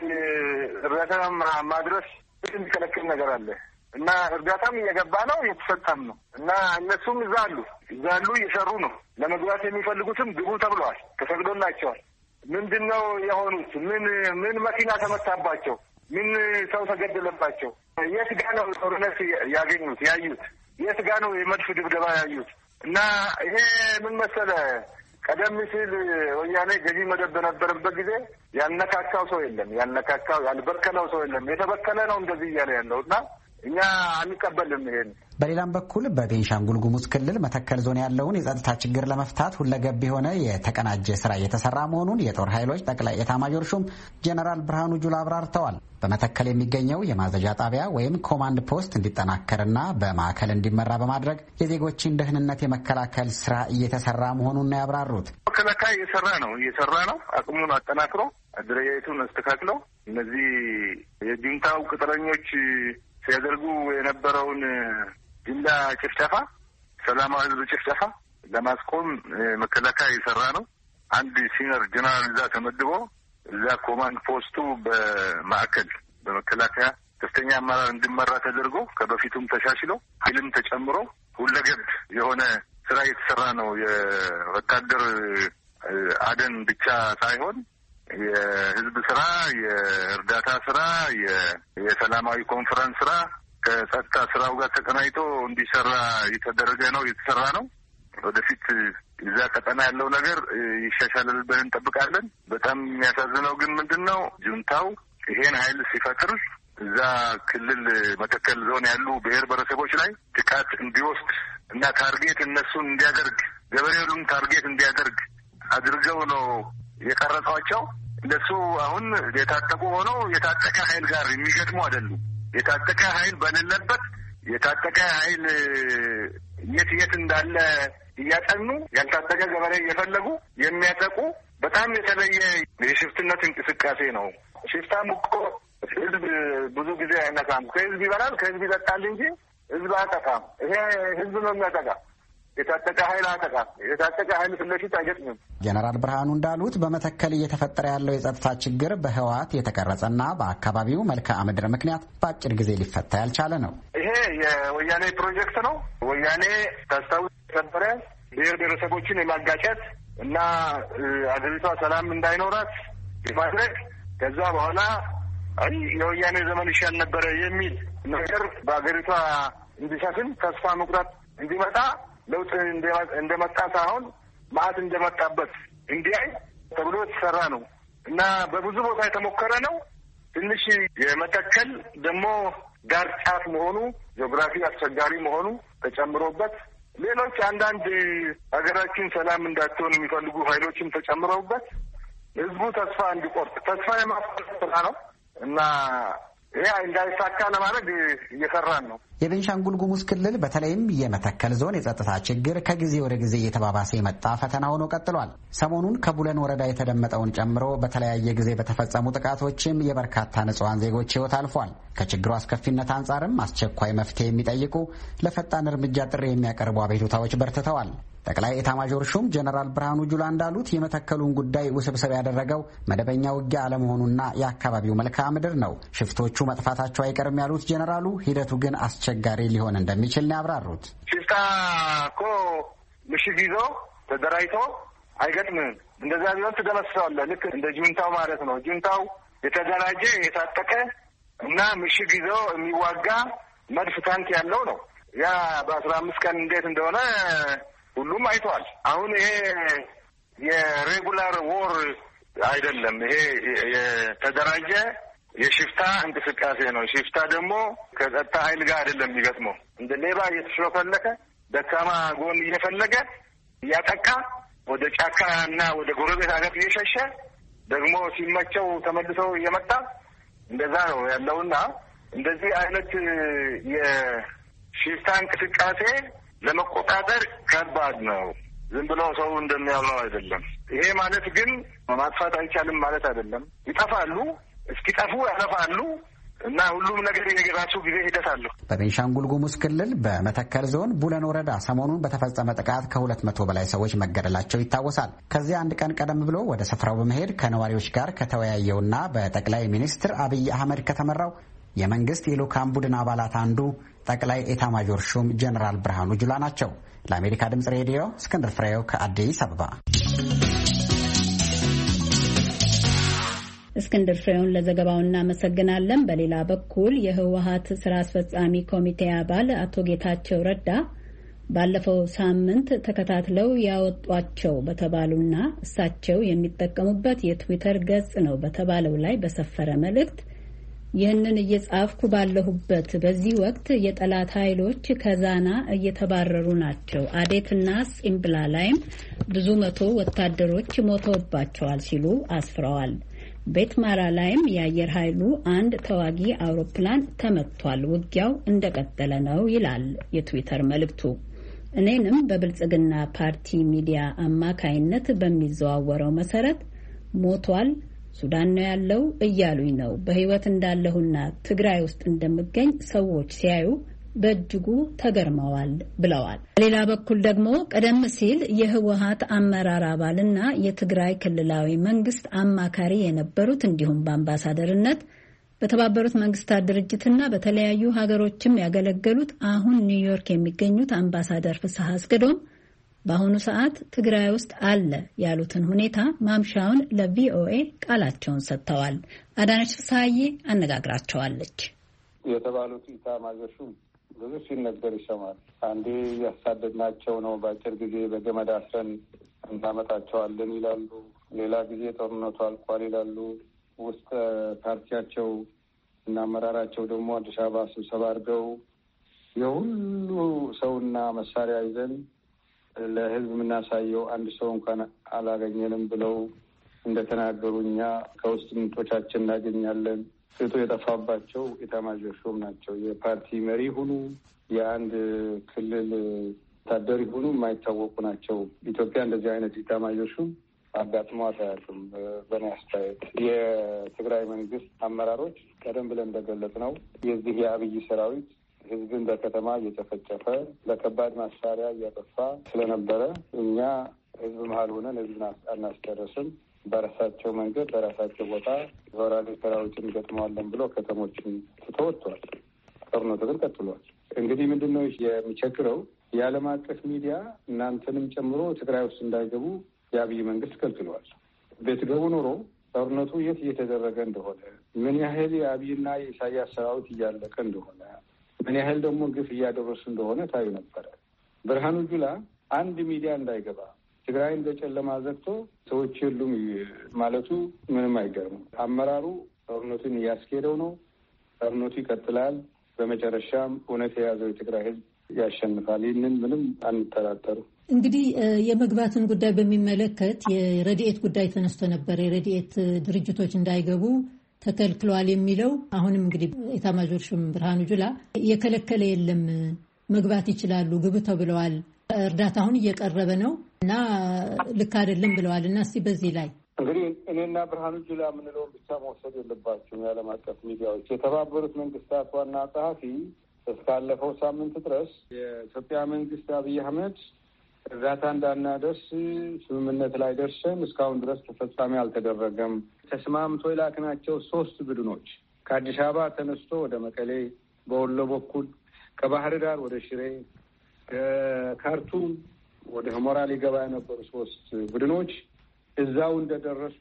እርዳታ ማድረስ የሚከለክል ነገር አለ እና እርዳታም እየገባ ነው እየተሰጠም ነው እና እነሱም እዛ አሉ እዛ አሉ እየሰሩ ነው። ለመግባት የሚፈልጉትም ግቡ ተብለዋል፣ ተፈቅዶላቸዋል። ምንድን ነው የሆኑት? ምን ምን መኪና ተመታባቸው? ምን ሰው ተገደለባቸው? የት ጋ ነው ጦርነት ያገኙት ያዩት? የት ጋ ነው የመድፍ ድብደባ ያዩት? እና ይሄ ምን መሰለ ቀደም ሲል ወያኔ ገዢ መደብ በነበረበት ጊዜ ያልነካካው ሰው የለም፣ ያልነካካው ያልበከለው ሰው የለም። የተበከለ ነው እንደዚህ እያለ ያለው እና እኛ አንቀበልም ይሄን። በሌላም በኩል በቤንሻንጉል ጉሙዝ ክልል መተከል ዞን ያለውን የጸጥታ ችግር ለመፍታት ሁለገብ የሆነ የተቀናጀ ስራ እየተሰራ መሆኑን የጦር ኃይሎች ጠቅላይ ኤታማዦር ሹም ጀነራል ብርሃኑ ጁላ አብራርተዋል። በመተከል የሚገኘው የማዘዣ ጣቢያ ወይም ኮማንድ ፖስት እንዲጠናከርና በማዕከል እንዲመራ በማድረግ የዜጎችን ደህንነት የመከላከል ስራ እየተሰራ መሆኑን ነው ያብራሩት። መከላከያ እየሰራ ነው እየሰራ ነው አቅሙን አጠናክሮ አደረጃጀቱን አስተካክለው እነዚህ የጁንታው ቅጥረኞች ሲያደርጉ የነበረውን ጅምላ ጭፍጨፋ፣ ሰላማዊ ህዝብ ጭፍጨፋ ለማስቆም መከላከያ እየሰራ ነው። አንድ ሲኒየር ጀነራል እዛ ተመድቦ እዛ ኮማንድ ፖስቱ በማዕከል በመከላከያ ከፍተኛ አመራር እንዲመራ ተደርጎ ከበፊቱም ተሻሽሎ ኃይልም ተጨምሮ ሁለገብ የሆነ ስራ እየተሰራ ነው። የወታደር አደን ብቻ ሳይሆን የህዝብ ስራ፣ የእርዳታ ስራ፣ የሰላማዊ ኮንፈረንስ ስራ ከጸጥታ ስራው ጋር ተቀናይቶ እንዲሰራ እየተደረገ ነው እየተሰራ ነው። ወደፊት እዛ ቀጠና ያለው ነገር ይሻሻላል ብለን እንጠብቃለን። በጣም የሚያሳዝነው ግን ምንድን ነው ጁንታው ይሄን ኃይል ሲፈጥር እዛ ክልል መተከል ዞን ያሉ ብሔር ብሔረሰቦች ላይ ጥቃት እንዲወስድ እና ታርጌት እነሱን እንዲያደርግ ገበሬውን ታርጌት እንዲያደርግ አድርገው ነው የቀረጿቸው። እነሱ አሁን የታጠቁ ሆነው የታጠቀ ኃይል ጋር የሚገጥሙ አይደሉም። የታጠቀ ኃይል በሌለበት የታጠቀ ኃይል የት የት እንዳለ እያጠኑ ያልታጠቀ ገበሬ እየፈለጉ የሚያጠቁ በጣም የተለየ የሽፍትነት እንቅስቃሴ ነው። ሽፍታም እኮ ህዝብ ብዙ ጊዜ አይነካም። ከህዝብ ይበላል፣ ከህዝብ ይጠጣል እንጂ ህዝብ አያጠቃም። ይሄ ህዝብ ነው የሚያጠቃ። የታጠቀ ኃይል አያጠቃም። የታጠቀ ኃይል ፊት ለፊት አይገጥምም። ጀነራል ብርሃኑ እንዳሉት በመተከል እየተፈጠረ ያለው የጸጥታ ችግር በህወሓት የተቀረጸና በአካባቢው መልክዓ ምድር ምክንያት በአጭር ጊዜ ሊፈታ ያልቻለ ነው። ይሄ የወያኔ ፕሮጀክት ነው። ወያኔ ታስታውስ ነበረ ብሔር ብሔረሰቦችን የማጋጨት እና አገሪቷ ሰላም እንዳይኖራት የማድረግ ከዛ በኋላ አይ የወያኔ ዘመን ይሻል ነበረ የሚል ነገር በአገሪቷ እንዲሰፍን ተስፋ መቁረጥ እንዲመጣ ለውጥ እንደመጣ ሳይሆን መዓት እንደመጣበት እንዲያይ ተብሎ የተሰራ ነው እና በብዙ ቦታ የተሞከረ ነው። ትንሽ የመተከል ደግሞ ዳር ጫፍ መሆኑ ጂኦግራፊ አስቸጋሪ መሆኑ ተጨምሮበት ሌሎች አንዳንድ ሀገራችን ሰላም እንዳትሆን የሚፈልጉ ኃይሎችም ተጨምረውበት ህዝቡ ተስፋ እንዲቆርጥ ተስፋ የማስቆረጥ ስራ ነው እና ይሄ እንዳይሳካ ለማድረግ እየሰራን ነው። የቤንሻንጉል ጉሙዝ ክልል በተለይም የመተከል ዞን የጸጥታ ችግር ከጊዜ ወደ ጊዜ እየተባባሰ የመጣ ፈተና ሆኖ ቀጥሏል። ሰሞኑን ከቡለን ወረዳ የተደመጠውን ጨምሮ በተለያየ ጊዜ በተፈጸሙ ጥቃቶችም የበርካታ ንጹሃን ዜጎች ህይወት አልፏል። ከችግሩ አስከፊነት አንጻርም አስቸኳይ መፍትሄ የሚጠይቁ ለፈጣን እርምጃ ጥሪ የሚያቀርቡ አቤቱታዎች በርትተዋል። ጠቅላይ ኤታማዦር ሹም ጀነራል ብርሃኑ ጁላ እንዳሉት የመተከሉን ጉዳይ ውስብስብ ያደረገው መደበኛ ውጊያ አለመሆኑና የአካባቢው መልክዓ ምድር ነው። ሽፍቶቹ መጥፋታቸው አይቀርም ያሉት ጀነራሉ ሂደቱ ግን አስቸጋሪ ሊሆን እንደሚችል ነው ያብራሩት። ሽፍታ እኮ ምሽግ ይዞ ተደራጅቶ አይገጥምም። እንደዛ ቢሆን ትደመስሰዋለህ። ልክ እንደ ጁንታው ማለት ነው። ጁንታው የተደራጀ የታጠቀ እና ምሽግ ይዞ የሚዋጋ መድፍ ታንክ ያለው ነው። ያ በአስራ አምስት ቀን እንዴት እንደሆነ ሁሉም አይቷል። አሁን ይሄ የሬጉላር ዎር አይደለም። ይሄ የተደራጀ የሽፍታ እንቅስቃሴ ነው። ሽፍታ ደግሞ ከጸጥታ ኃይል ጋር አይደለም የሚገጥመው። እንደ ሌባ እየተሽለፈለከ ደካማ ጎን እየፈለገ እያጠቃ ወደ ጫካ እና ወደ ጎረቤት ሀገር እየሸሸ ደግሞ ሲመቸው ተመልሰው እየመጣ እንደዛ ነው ያለውና እንደዚህ አይነት የሽፍታ እንቅስቃሴ ለመቆጣጠር ከባድ ነው። ዝም ብሎ ሰው እንደሚያወራው አይደለም። ይሄ ማለት ግን ማጥፋት አይቻልም ማለት አይደለም። ይጠፋሉ፣ እስኪጠፉ ያጠፋሉ እና ሁሉም ነገር የራሱ ጊዜ ሂደት አለው። በቤንሻንጉል ጉሙዝ ክልል በመተከል ዞን ቡለን ወረዳ ሰሞኑን በተፈጸመ ጥቃት ከሁለት መቶ በላይ ሰዎች መገደላቸው ይታወሳል። ከዚያ አንድ ቀን ቀደም ብሎ ወደ ስፍራው በመሄድ ከነዋሪዎች ጋር ከተወያየውና በጠቅላይ ሚኒስትር አብይ አህመድ ከተመራው የመንግስት የልዑካን ቡድን አባላት አንዱ ጠቅላይ ኤታማዦር ሹም ጀነራል ብርሃኑ ጁላ ናቸው። ለአሜሪካ ድምጽ ሬዲዮ እስክንድር ፍሬው ከአዲስ አበባ። እስክንድር ፍሬውን ለዘገባው እናመሰግናለን። በሌላ በኩል የህወሓት ስራ አስፈጻሚ ኮሚቴ አባል አቶ ጌታቸው ረዳ ባለፈው ሳምንት ተከታትለው ያወጧቸው በተባሉና እሳቸው የሚጠቀሙበት የትዊተር ገጽ ነው በተባለው ላይ በሰፈረ መልእክት ይህንን እየጻፍኩ ባለሁበት በዚህ ወቅት የጠላት ኃይሎች ከዛና እየተባረሩ ናቸው፣ አዴትና ፂምብላ ላይም ብዙ መቶ ወታደሮች ሞተውባቸዋል ሲሉ አስፍረዋል። ቤት ማራ ላይም የአየር ኃይሉ አንድ ተዋጊ አውሮፕላን ተመቷል፣ ውጊያው እንደቀጠለ ነው ይላል የትዊተር መልእክቱ። እኔንም በብልጽግና ፓርቲ ሚዲያ አማካይነት በሚዘዋወረው መሰረት ሞቷል፣ ሱዳን ነው ያለው እያሉኝ ነው። በህይወት እንዳለሁና ትግራይ ውስጥ እንደምገኝ ሰዎች ሲያዩ በእጅጉ ተገርመዋል ብለዋል። በሌላ በኩል ደግሞ ቀደም ሲል የህወሓት አመራር አባልና የትግራይ ክልላዊ መንግስት አማካሪ የነበሩት እንዲሁም በአምባሳደርነት በተባበሩት መንግስታት ድርጅትና በተለያዩ ሀገሮችም ያገለገሉት አሁን ኒውዮርክ የሚገኙት አምባሳደር ፍስሐ አስገዶም በአሁኑ ሰዓት ትግራይ ውስጥ አለ ያሉትን ሁኔታ ማምሻውን ለቪኦኤ ቃላቸውን ሰጥተዋል። አዳነች ፍስሐዬ አነጋግራቸዋለች። የተባሉት ኢታማዦር ሹም ብዙ ሲነገር ይሰማል። አንዴ ያሳደድናቸው ነው፣ በአጭር ጊዜ በገመድ አስረን እናመጣቸዋለን ይላሉ። ሌላ ጊዜ ጦርነቱ አልቋል ይላሉ። ውስጥ ፓርቲያቸው እና አመራራቸው ደግሞ አዲስ አበባ ስብሰባ አድርገው የሁሉ ሰውና መሳሪያ ይዘን ለህዝብ የምናሳየው አንድ ሰው እንኳን አላገኘንም ብለው እንደተናገሩ እኛ ከውስጥ ምንጮቻችን እናገኛለን። ሴቶ የጠፋባቸው ኤታማዦር ሹም ናቸው። የፓርቲ መሪ ሁኑ የአንድ ክልል ወታደር ሁኑ የማይታወቁ ናቸው። ኢትዮጵያ እንደዚህ አይነት ኤታማዦር ሹም አጋጥሟት አያውቅም። በእኔ አስተያየት የትግራይ መንግስት አመራሮች ቀደም ብለን እንደገለጽ ነው የዚህ የአብይ ሰራዊት ህዝብን በከተማ እየጨፈጨፈ ለከባድ መሳሪያ እያጠፋ ስለነበረ እኛ ህዝብ መሀል ሆነን ህዝብን አናስጨርስም፣ በራሳቸው መንገድ በራሳቸው ቦታ ወራሪ ሰራዊትን ገጥመዋለን ብሎ ከተሞችን ትተወጥቷል። ጦርነቱ ግን ቀጥሏል። እንግዲህ ምንድን ነው የሚቸግረው? የዓለም አቀፍ ሚዲያ እናንተንም ጨምሮ ትግራይ ውስጥ እንዳይገቡ የአብይ መንግስት ከልክሏል። ቤትገቡ ኖሮ ጦርነቱ የት እየተደረገ እንደሆነ፣ ምን ያህል የአብይና የኢሳያስ ሰራዊት እያለቀ እንደሆነ፣ ምን ያህል ደግሞ ግፍ እያደረሱ እንደሆነ ታዩ ነበረ። ብርሃኑ ጁላ አንድ ሚዲያ እንዳይገባ ትግራይን በጨለማ ዘግቶ ሰዎች የሉም ማለቱ ምንም አይገርምም። አመራሩ ጦርነቱን እያስኬደው ነው። ጦርነቱ ይቀጥላል። በመጨረሻም እውነት የያዘው የትግራይ ህዝብ ያሸንፋል። ይህንን ምንም አንጠራጠሩ። እንግዲህ የመግባትን ጉዳይ በሚመለከት የረድኤት ጉዳይ ተነስቶ ነበር። የረድኤት ድርጅቶች እንዳይገቡ ተከልክለዋል የሚለው አሁንም እንግዲህ ኤታማዦር ሹም ብርሃኑ ጁላ የከለከለ የለም፣ መግባት ይችላሉ፣ ግቡ ተብለዋል። እርዳታ አሁን እየቀረበ ነው እና ልክ አይደለም ብለዋል። እና እስቲ በዚህ ላይ እንግዲህ እኔና ብርሃኑ ጁላ የምንለውን ብቻ መውሰድ የለባቸውም። የዓለም አቀፍ ሚዲያዎች የተባበሩት መንግስታት ዋና ጸሐፊ እስካለፈው ሳምንት ድረስ የኢትዮጵያ መንግስት አብይ አህመድ እርዳታ እንዳናደርስ ስምምነት ላይ ደርሰን እስካሁን ድረስ ተፈጻሚ አልተደረገም። ተስማምቶ የላክናቸው ሶስት ቡድኖች ከአዲስ አበባ ተነስቶ ወደ መቀሌ በወሎ በኩል ከባህር ዳር ወደ ሽሬ ከካርቱም ወደ ሁመራ ሊገባ የነበሩ ሶስት ቡድኖች እዛው እንደደረሱ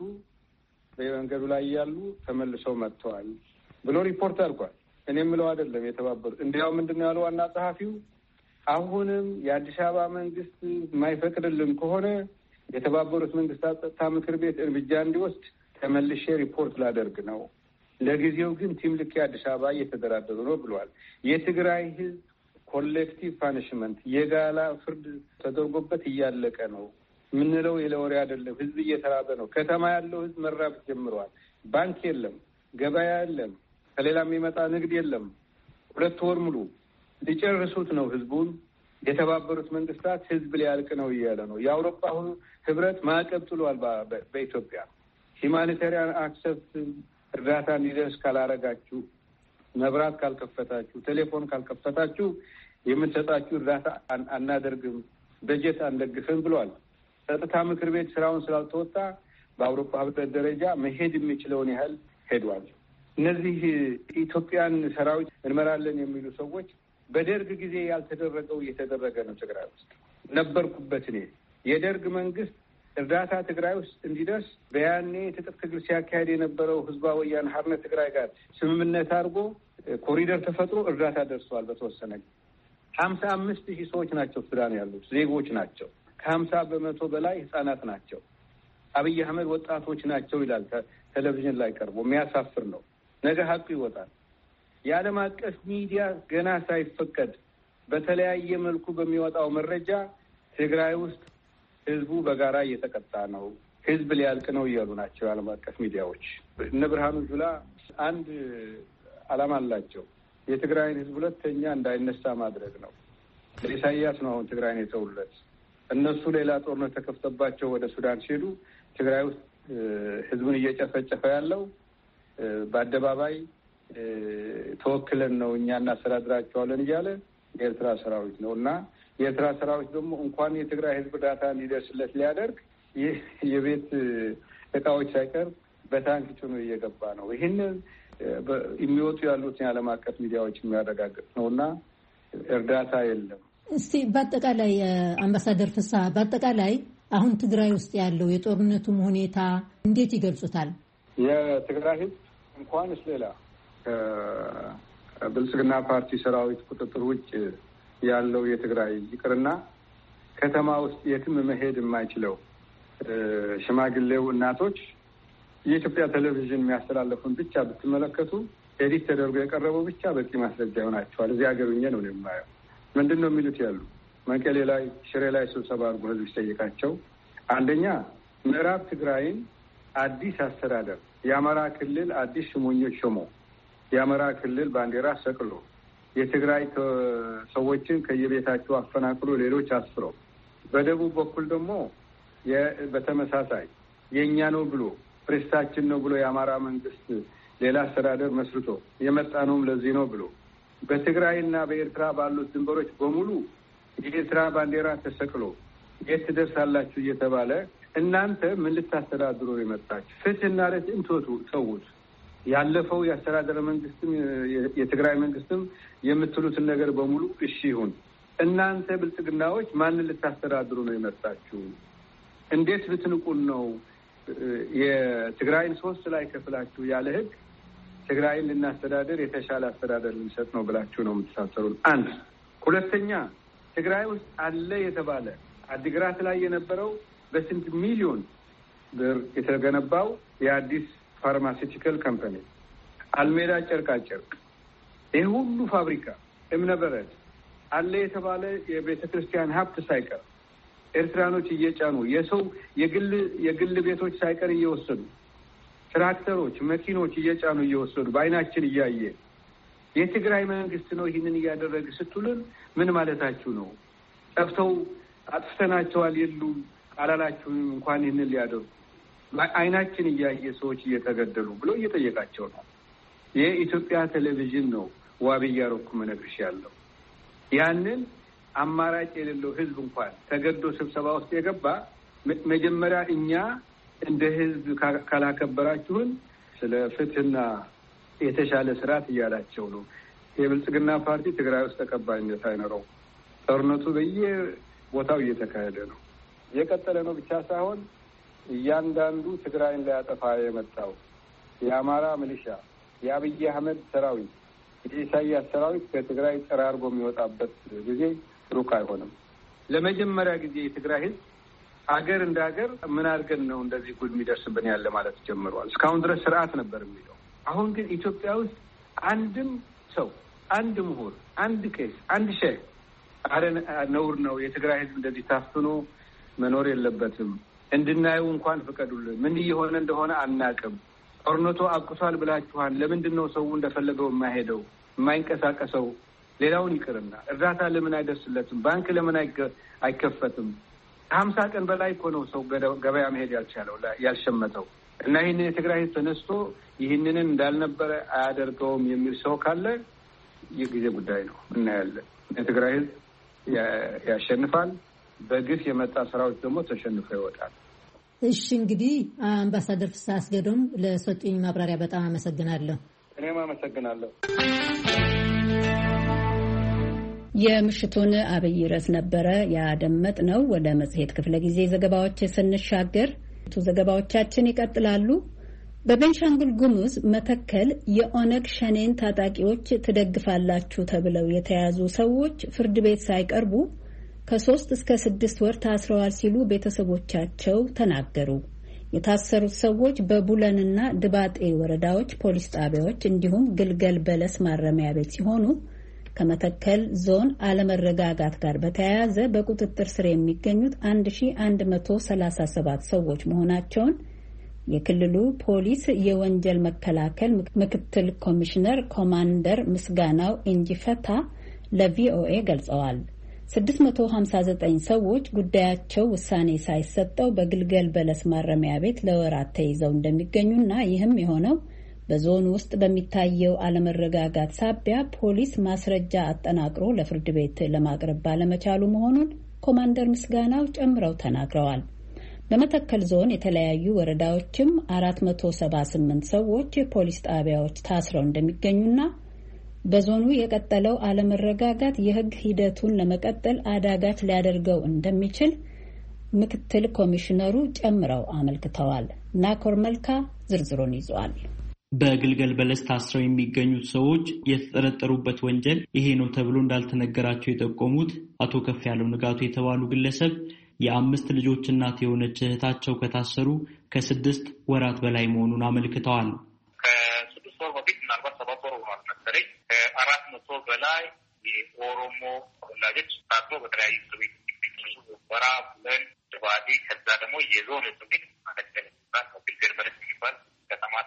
በመንገዱ ላይ ያሉ ተመልሰው መጥተዋል ብሎ ሪፖርት አድርጓል። እኔ የምለው አይደለም የተባበሩት። እንዲያው ምንድን ያለው ዋና ጸሐፊው አሁንም የአዲስ አበባ መንግስት የማይፈቅድልን ከሆነ የተባበሩት መንግስታት ጸጥታ ምክር ቤት እርምጃ እንዲወስድ ተመልሼ ሪፖርት ላደርግ ነው። ለጊዜው ግን ቲም ልክ አዲስ አበባ እየተደራደሩ ነው ብለዋል። የትግራይ ህዝብ ኮሌክቲቭ ፓኒሽመንት የጋላ ፍርድ ተደርጎበት እያለቀ ነው ምንለው የለወሬ አይደለም። ህዝብ እየተራበ ነው። ከተማ ያለው ህዝብ መራብ ጀምረዋል። ባንክ የለም፣ ገበያ የለም፣ ከሌላ የሚመጣ ንግድ የለም። ሁለት ወር ሙሉ ሊጨርሱት ነው ህዝቡን። የተባበሩት መንግስታት ህዝብ ሊያልቅ ነው እያለ ነው። የአውሮፓ ህብረት ማዕቀብ ጥሏል በኢትዮጵያ። ሂማኒታሪያን አክሰስ እርዳታ እንዲደርስ ካላረጋችሁ፣ መብራት ካልከፈታችሁ፣ ቴሌፎን ካልከፈታችሁ የምንሰጣችሁ እርዳታ አናደርግም፣ በጀት አንደግፍም ብሏል። ጸጥታ ምክር ቤት ስራውን ስላልተወጣ በአውሮፓ ህብረት ደረጃ መሄድ የሚችለውን ያህል ሄዷል። እነዚህ ኢትዮጵያን ሰራዊት እንመራለን የሚሉ ሰዎች በደርግ ጊዜ ያልተደረገው እየተደረገ ነው። ትግራይ ውስጥ ነበርኩበት እኔ። የደርግ መንግስት እርዳታ ትግራይ ውስጥ እንዲደርስ በያኔ የትጥቅ ትግል ሲያካሄድ የነበረው ህዝባዊ ወያነ ሓርነት ትግራይ ጋር ስምምነት አድርጎ ኮሪደር ተፈጥሮ እርዳታ ደርሰዋል። በተወሰነ ሀምሳ አምስት ሺህ ሰዎች ናቸው ሱዳን ያሉት ዜጎች ናቸው። ከሀምሳ በመቶ በላይ ህጻናት ናቸው። አብይ አህመድ ወጣቶች ናቸው ይላል ቴሌቪዥን ላይ ቀርቦ። የሚያሳፍር ነው። ነገ ሀቁ ይወጣል። የዓለም አቀፍ ሚዲያ ገና ሳይፈቀድ በተለያየ መልኩ በሚወጣው መረጃ ትግራይ ውስጥ ህዝቡ በጋራ እየተቀጣ ነው፣ ህዝብ ሊያልቅ ነው እያሉ ናቸው የዓለም አቀፍ ሚዲያዎች። እነ ብርሃኑ ጁላ አንድ ዓላማ አላቸው። የትግራይን ህዝብ ሁለተኛ እንዳይነሳ ማድረግ ነው። ለኢሳያስ ነው አሁን ትግራይን የተውለት። እነሱ ሌላ ጦርነት ተከፍተባቸው ወደ ሱዳን ሲሄዱ ትግራይ ውስጥ ህዝቡን እየጨፈጨፈ ያለው በአደባባይ ተወክለን ነው እኛ እናስተዳድራቸዋለን እያለ የኤርትራ ሰራዊት ነው። እና የኤርትራ ሰራዊት ደግሞ እንኳን የትግራይ ህዝብ እርዳታ እንዲደርስለት ሊያደርግ ይህ የቤት እቃዎች ሳይቀር በታንክ ጭኖ እየገባ ነው። ይህንን የሚወጡ ያሉትን የዓለም አቀፍ ሚዲያዎች የሚያረጋግጥ ነው። እና እርዳታ የለም። እስቲ በአጠቃላይ አምባሳደር ፍስሐ በአጠቃላይ አሁን ትግራይ ውስጥ ያለው የጦርነቱም ሁኔታ እንዴት ይገልጹታል? የትግራይ ህዝብ እንኳንስ ሌላ ከብልጽግና ፓርቲ ሰራዊት ቁጥጥር ውጭ ያለው የትግራይ ይቅርና ከተማ ውስጥ የትም መሄድ የማይችለው ሽማግሌው እናቶች የኢትዮጵያ ቴሌቪዥን የሚያስተላለፉን ብቻ ብትመለከቱ ኤዲት ተደርጎ የቀረበው ብቻ በቂ ማስረጃ ይሆናቸዋል። እዚህ ሀገሩኛ ነው የማየው። ምንድን ነው የሚሉት ያሉ መቀሌ ላይ ሽሬ ላይ ስብሰባ አድርጎ ህዝብ ሲጠይቃቸው አንደኛ ምዕራብ ትግራይን አዲስ አስተዳደር የአማራ ክልል አዲስ ሽሞኞች ሾሞ የአማራ ክልል ባንዲራ ሰቅሎ የትግራይ ሰዎችን ከየቤታቸው አፈናቅሎ ሌሎች አስፍሮ በደቡብ በኩል ደግሞ በተመሳሳይ የኛ ነው ብሎ ፕሬስታችን ነው ብሎ የአማራ መንግስት ሌላ አስተዳደር መስርቶ የመጣነውም ለዚህ ነው ብሎ በትግራይና በኤርትራ ባሉት ድንበሮች በሙሉ የኤርትራ ባንዲራ ተሰቅሎ የት ደርሳላችሁ እየተባለ እናንተ ምን ልታስተዳድሩ የመጣችሁ? ፍትህና ርትዕን ተውት። ያለፈው የአስተዳደር መንግስትም የትግራይ መንግስትም የምትሉትን ነገር በሙሉ እሺ ይሁን። እናንተ ብልጽግናዎች ማንን ልታስተዳድሩ ነው የመጣችሁ? እንዴት ብትንቁን ነው የትግራይን ሶስት ላይ ከፍላችሁ ያለ ህግ ትግራይን ልናስተዳደር የተሻለ አስተዳደር ልንሰጥ ነው ብላችሁ ነው የምትሳሰሩን? አንድ ሁለተኛ ትግራይ ውስጥ አለ የተባለ አዲግራት ላይ የነበረው በስንት ሚሊዮን ብር የተገነባው የአዲስ ፋርማሲቲካል ካምፓኒ አልሜዳ ጨርቃ ጨርቅ ይህ ሁሉ ፋብሪካ እምነበረድ አለ የተባለ የቤተ ክርስቲያን ሀብት ሳይቀር ኤርትራኖች እየጫኑ የሰው የግል የግል ቤቶች ሳይቀር እየወሰዱ ትራክተሮች መኪኖች እየጫኑ እየወሰዱ በአይናችን እያየ የትግራይ መንግስት ነው ይህንን እያደረገ ስትሉን ምን ማለታችሁ ነው? ጠፍተው አጥፍተናቸዋል የሉም አላላችሁም እንኳን ይህንን ሊያደርጉ አይናችን እያየ ሰዎች እየተገደሉ ብሎ እየጠየቃቸው ነው። የኢትዮጵያ ቴሌቪዥን ነው ዋቢ ያረኩ መነግርሽ ያለው ያንን አማራጭ የሌለው ህዝብ እንኳን ተገዶ ስብሰባ ውስጥ የገባ መጀመሪያ እኛ እንደ ህዝብ ካላከበራችሁን ስለ ፍትህና የተሻለ ስርዓት እያላቸው ነው። የብልጽግና ፓርቲ ትግራይ ውስጥ ተቀባይነት አይኖረው። ጦርነቱ በየቦታው እየተካሄደ ነው፣ የቀጠለ ነው ብቻ ሳይሆን እያንዳንዱ ትግራይን ላይ ያጠፋ የመጣው የአማራ ሚሊሻ የአብይ አህመድ ሰራዊት የኢሳያስ ሰራዊት ከትግራይ ጠራርጎ የሚወጣበት ጊዜ ሩቅ አይሆንም። ለመጀመሪያ ጊዜ የትግራይ ህዝብ ሀገር እንደ ሀገር ምን አድርገን ነው እንደዚህ ጉድ የሚደርስብን ያለ ማለት ጀምሯል። እስካሁን ድረስ ስርዓት ነበር የሚለው። አሁን ግን ኢትዮጵያ ውስጥ አንድም ሰው አንድ ምሁር አንድ ቄስ አንድ ሼህ አረ ነውር ነው የትግራይ ህዝብ እንደዚህ ታፍኖ መኖር የለበትም እንድናየው እንኳን ፍቀዱልን፣ ምን እየሆነ እንደሆነ አናቅም፣ ጦርነቱ አብቅቷል ብላችኋል፣ ለምንድን ነው ሰው እንደፈለገው የማይሄደው የማይንቀሳቀሰው? ሌላውን ይቅርና እርዳታ ለምን አይደርስለትም? ባንክ ለምን አይከፈትም? ሀምሳ ቀን በላይ እኮ ነው ሰው ገበያ መሄድ ያልቻለው ያልሸመተው። እና ይህንን የትግራይ ህዝብ ተነስቶ ይህንን እንዳልነበረ አያደርገውም የሚል ሰው ካለ የጊዜ ጉዳይ ነው፣ እናያለን። የትግራይ ህዝብ ያሸንፋል። በግፍ የመጣ ሰራዊት ደግሞ ተሸንፎ ይወጣል። እሺ እንግዲህ አምባሳደር ፍስሐ አስገዶም ለሰጡኝ ማብራሪያ በጣም አመሰግናለሁ። እኔም አመሰግናለሁ። የምሽቱን አብይ ርዕስ ነበረ ያደመጥነው። ወደ መጽሔት ክፍለ ጊዜ ዘገባዎች ስንሻገር ዘገባዎቻችን ይቀጥላሉ። በቤንሻንጉል ጉሙዝ መተከል የኦነግ ሸኔን ታጣቂዎች ትደግፋላችሁ ተብለው የተያዙ ሰዎች ፍርድ ቤት ሳይቀርቡ ከሶስት እስከ ስድስት ወር ታስረዋል ሲሉ ቤተሰቦቻቸው ተናገሩ። የታሰሩት ሰዎች በቡለንና ድባጤ ወረዳዎች ፖሊስ ጣቢያዎች እንዲሁም ግልገል በለስ ማረሚያ ቤት ሲሆኑ ከመተከል ዞን አለመረጋጋት ጋር በተያያዘ በቁጥጥር ስር የሚገኙት አንድ ሺህ አንድ መቶ ሰላሳ ሰባት ሰዎች መሆናቸውን የክልሉ ፖሊስ የወንጀል መከላከል ምክትል ኮሚሽነር ኮማንደር ምስጋናው እንጂፈታ ለቪኦኤ ገልጸዋል። ስድስት መቶ ሀምሳ ዘጠኝ ሰዎች ጉዳያቸው ውሳኔ ሳይሰጠው በግልገል በለስ ማረሚያ ቤት ለወራት ተይዘው እንደሚገኙና ይህም የሆነው በዞን ውስጥ በሚታየው አለመረጋጋት ሳቢያ ፖሊስ ማስረጃ አጠናቅሮ ለፍርድ ቤት ለማቅረብ ባለመቻሉ መሆኑን ኮማንደር ምስጋናው ጨምረው ተናግረዋል። በመተከል ዞን የተለያዩ ወረዳዎችም አራት መቶ ሰባ ስምንት ሰዎች የፖሊስ ጣቢያዎች ታስረው እንደሚገኙና በዞኑ የቀጠለው አለመረጋጋት የሕግ ሂደቱን ለመቀጠል አዳጋች ሊያደርገው እንደሚችል ምክትል ኮሚሽነሩ ጨምረው አመልክተዋል። ናኮር መልካ ዝርዝሩን ይዟል። በግልገል በለስ ታስረው የሚገኙት ሰዎች የተጠረጠሩበት ወንጀል ይሄ ነው ተብሎ እንዳልተነገራቸው የጠቆሙት አቶ ከፍ ያለው ንጋቱ የተባሉ ግለሰብ የአምስት ልጆች እናት የሆነች እህታቸው ከታሰሩ ከስድስት ወራት በላይ መሆኑን አመልክተዋል። ከስድስት ወር በፊት ምናልባት ሰባት ወር ሆኗል መሰለኝ ከአራት መቶ በላይ የኦሮሞ ወላጆች ታስሮ በተለያዩ እስር ቤት ወራ ብለን ድባዴ ከዛ ደግሞ የዞን እስር ቤት ማለት ነው ግልገል በለስ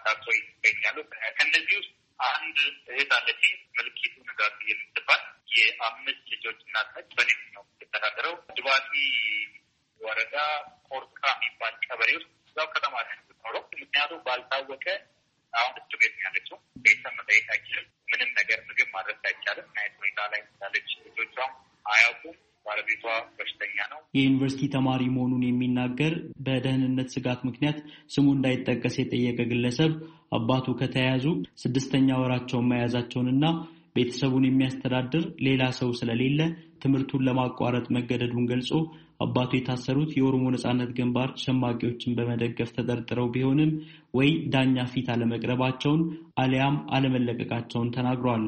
አካቶ ይገኛሉ። ከእነዚህ ውስጥ አንድ እህት አለች መልኪቱ ንጋቱ የምትባል የአምስት ልጆች እናት ነች። በኔት ነው የምትተዳደረው። ድባጢ ወረዳ ቆርቃ የሚባል ቀበሌ ውስጥ እዛው ከተማ ላይ የምትኖረው። ምክንያቱም ባልታወቀ አሁን እሱ ቤት ያለችው ቤተሰብ መጠየቅ አይችልም። ምንም ነገር ምግብ ማድረስ አይቻልም። ናይት ሁኔታ ላይ ያለች ልጆቿም አያውቁም። ባለቤቷ በሽተኛ ነው። የዩኒቨርሲቲ ተማሪ መሆኑን የሚናገር በደህንነት ስጋት ምክንያት ስሙ እንዳይጠቀስ የጠየቀ ግለሰብ አባቱ ከተያዙ ስድስተኛ ወራቸውን መያዛቸውንና ቤተሰቡን የሚያስተዳድር ሌላ ሰው ስለሌለ ትምህርቱን ለማቋረጥ መገደዱን ገልጾ አባቱ የታሰሩት የኦሮሞ ነጻነት ግንባር ሸማቂዎችን በመደገፍ ተጠርጥረው ቢሆንም ወይ ዳኛ ፊት አለመቅረባቸውን አሊያም አለመለቀቃቸውን ተናግሯል።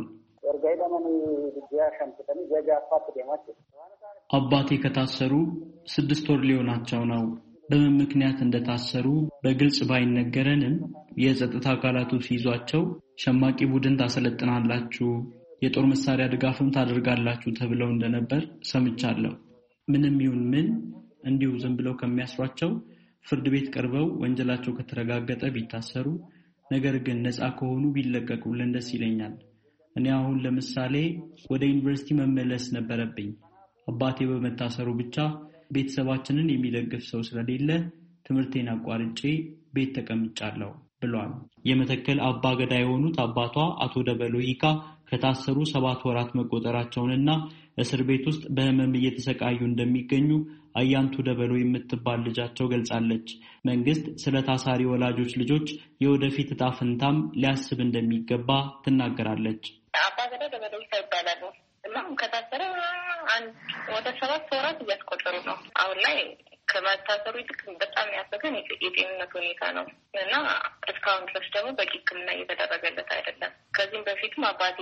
አባቴ ከታሰሩ ስድስት ወር ሊሆናቸው ነው። በምን ምክንያት እንደታሰሩ በግልጽ ባይነገረንም የጸጥታ አካላቱ ሲይዟቸው ሸማቂ ቡድን ታሰለጥናላችሁ፣ የጦር መሳሪያ ድጋፍም ታደርጋላችሁ ተብለው እንደነበር ሰምቻለሁ። ምንም ይሁን ምን እንዲሁ ዝም ብለው ከሚያስሯቸው ፍርድ ቤት ቀርበው ወንጀላቸው ከተረጋገጠ ቢታሰሩ፣ ነገር ግን ነፃ ከሆኑ ቢለቀቁልን ደስ ይለኛል። እኔ አሁን ለምሳሌ ወደ ዩኒቨርሲቲ መመለስ ነበረብኝ። አባቴ በመታሰሩ ብቻ ቤተሰባችንን የሚደግፍ ሰው ስለሌለ ትምህርቴን አቋርጬ ቤት ተቀምጫለሁ ብሏል። የመተከል አባ ገዳ የሆኑት አባቷ አቶ ደበሎ ሂካ ከታሰሩ ሰባት ወራት መቆጠራቸውንና እስር ቤት ውስጥ በህመም እየተሰቃዩ እንደሚገኙ አያንቱ ደበሎ የምትባል ልጃቸው ገልጻለች። መንግስት ስለ ታሳሪ ወላጆች ልጆች የወደፊት ዕጣ ፈንታም ሊያስብ እንደሚገባ ትናገራለች። አባ ገዳ ደበሎ ይባላሉ እና ከታሰረ አንድ ወደ ሰባት ወራት እያስቆጠሩ ነው። አሁን ላይ ከመታሰሩ ይልቅ በጣም ያሰገን የጤንነት ሁኔታ ነው እና እስካሁን ድረስ ደግሞ በቂ ሕክምና እየተደረገለት አይደለም። ከዚህም በፊትም አባቴ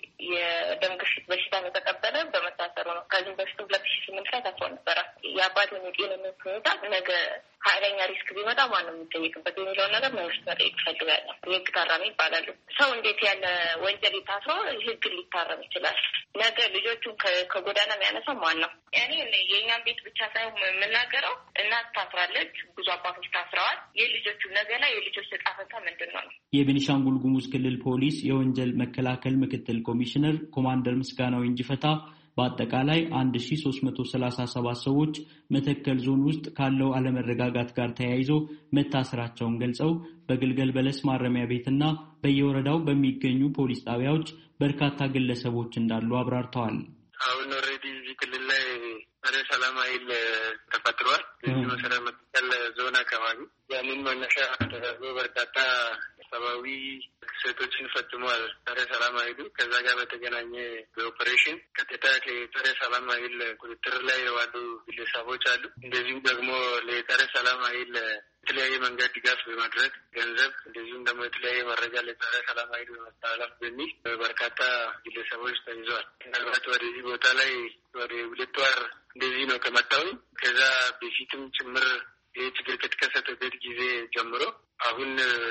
የደም ግፊት በሽታ የተቀበለ በመታሰሩ ነው። ከዚህም በፊት ሁለት ሺ ስምንት ላይ ታስሮ ነበረ። የአባቴን የጤንነት ሁኔታ ነገ ኃይለኛ ሪስክ ቢመጣ ማነው የሚጠየቅበት የሚለውን ነገር መንግስት መጠየቅ ይፈልጋል። የህግ ታራሚ ይባላሉ። ሰው እንዴት ያለ ወንጀል ታስሮ ህግ ሊታረም ይችላል? ነገ ልጆቹን ከጎዳና የሚያነሳው ማን ነው? ያኔ የእኛን ቤት ብቻ ሳይሆን የምናገረው እናት ታስራለች፣ ብዙ አባቶች ታስረዋል። የልጆቹ ነገ ላይ የልጆች ዕጣ ፈንታ ምንድን ነው? የቤኒሻንጉል ጉሙዝ ክልል ፖሊስ የወንጀል መከላከል ምክትል ኮሚሽነር ኮማንደር ምስጋናው እንጂፈታ በአጠቃላይ አንድ ሺህ ሶስት መቶ ሰላሳ ሰባት ሰዎች መተከል ዞን ውስጥ ካለው አለመረጋጋት ጋር ተያይዞ መታሰራቸውን ገልጸው በግልገል በለስ ማረሚያ ቤትና በየወረዳው በሚገኙ ፖሊስ ጣቢያዎች በርካታ ግለሰቦች እንዳሉ አብራርተዋል። አሁን ኦልሬዲ እዚህ ክልል ላይ ወደ ሰላም ኃይል ተፈጥሯል። እዚህ መሰረት መተከል ዞን አካባቢ ያንን መነሻ ተደርጎ በርካታ ሰብአዊ ክስተቶችን ፈጽሟል ጸረ ሰላም ኃይሉ። ከዛ ጋር በተገናኘ በኦፐሬሽን ቀጥታ ከጸረ ሰላም ኃይል ቁጥጥር ላይ የዋሉ ግለሰቦች አሉ። እንደዚሁም ደግሞ ለጸረ ሰላም ኃይል የተለያየ መንገድ ድጋፍ በማድረግ ገንዘብ፣ እንደዚሁም ደግሞ የተለያየ መረጃ ለጸረ ሰላም ኃይል በማስተላለፍ በሚል በርካታ ግለሰቦች ተይዘዋል። ምናልባት ወደዚህ ቦታ ላይ ወደ ሁለት ወር እንደዚህ ነው ከመጣሁ። ከዛ በፊትም ጭምር ይህ ችግር ከተከሰተበት ጊዜ ጀምሮ አሁን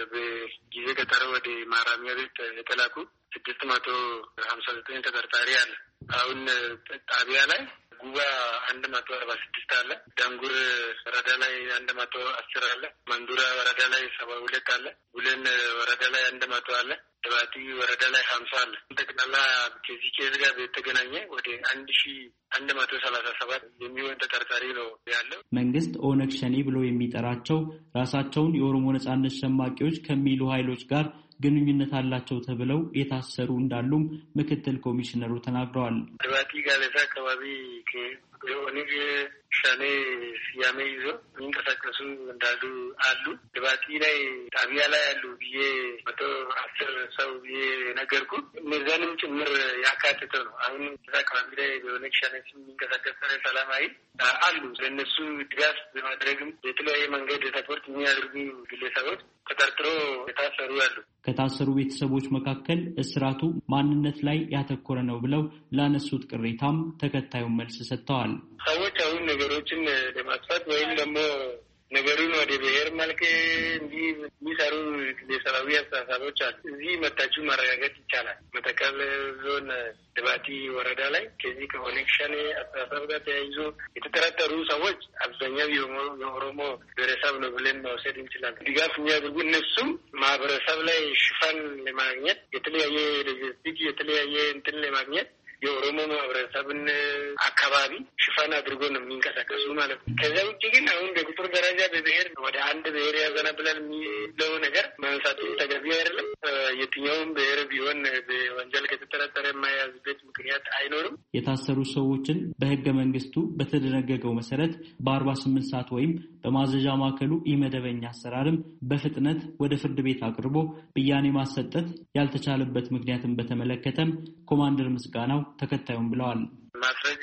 በጊዜ ቀጠሮ ወደ ማረሚያ ቤት የተላኩ ስድስት መቶ ሀምሳ ዘጠኝ ተጠርጣሪ አለ። አሁን ጣቢያ ላይ ጉባ አንድ መቶ አርባ ስድስት አለ። ዳንጉር ወረዳ ላይ አንድ መቶ አስር አለ። መንዱራ ወረዳ ላይ ሰባ ሁለት አለ። ቡለን ወረዳ ላይ አንድ መቶ አለ። ድባቲ ወረዳ ላይ ሀምሳ አለ። ጠቅላላ ከዚህ ኬዝ ጋር በተገናኘ ወደ አንድ ሺ አንድ መቶ ሰላሳ ሰባት የሚሆን ተጠርጣሪ ነው ያለው። መንግስት ኦነግ ሸኔ ብሎ የሚጠራቸው ራሳቸውን የኦሮሞ ነጻነት ሸማቂዎች ከሚሉ ኃይሎች ጋር ግንኙነት አላቸው ተብለው የታሰሩ እንዳሉም ምክትል ኮሚሽነሩ ተናግረዋል። ድባቲ ጋሌሳ አካባቢ ከኦነግ ሸኔ ስያሜ ይዞ የሚንቀሳቀሱ እንዳሉ አሉ። ድባቲ ላይ ጣቢያ ላይ ያሉ ብዬ መቶ አስር ሰው ብዬ ነገርኩ። እነዛንም ጭምር ያካትተ ነው። አሁን እዛ አካባቢ ላይ በኦነግ ሸኔ የሚንቀሳቀስ ሰላም ኃይል አሉ። ለእነሱ ድጋፍ በማድረግም የተለያየ መንገድ ሰፖርት የሚያደርጉ ግለሰቦች ተጠርጥሮ የታሰሩ ያሉ። ከታሰሩ ቤተሰቦች መካከል እስራቱ ማንነት ላይ ያተኮረ ነው ብለው ላነሱት ቅሬታም ተከታዩን መልስ ሰጥተዋል። ሰዎች አሁን ነገሮችን ለማጥፋት ወይም ደግሞ ነገሩን ወደ ብሔር መልክ እንዲህ የሚሰሩ የሰራዊ አስተሳሰቦች አሉ። እዚህ መታችሁ ማረጋገጥ ይቻላል። መተከል ዞን ድባቲ ወረዳ ላይ ከዚህ ከኮኔክሽን አስተሳሰብ ጋር ተያይዞ የተጠረጠሩ ሰዎች አብዛኛው የኦሮሞ ብሔረሰብ ነው ብለን መውሰድ እንችላለን። ድጋፍ የሚያደርጉ እነሱም ማህበረሰብ ላይ ሽፋን ለማግኘት የተለያየ ሎጂስቲክ የተለያየ እንትን ለማግኘት የኦሮሞ ማህበረሰብን አካባቢ ሽፋን አድርጎ ነው የሚንቀሳቀሱ ማለት ነው። ከዚያ ውጭ ግን አሁን በቁጥር ደረጃ በብሔር ወደ አንድ ብሔር ያዘነብላል የሚለው ነገር ማንሳቱ ተገቢ አይደለም። የትኛውም ብሔር ቢሆን በወንጀል ከተጠረጠረ የማያዝበት ምክንያት አይኖርም። የታሰሩ ሰዎችን በህገ መንግስቱ በተደነገገው መሰረት በአርባ ስምንት ሰዓት ወይም በማዘዣ ማዕከሉ ኢመደበኛ አሰራርም በፍጥነት ወደ ፍርድ ቤት አቅርቦ ብያኔ ማሰጠት ያልተቻለበት ምክንያትን በተመለከተም ኮማንደር ምስጋናው ተከታዩም ብለዋል። ማስረጃ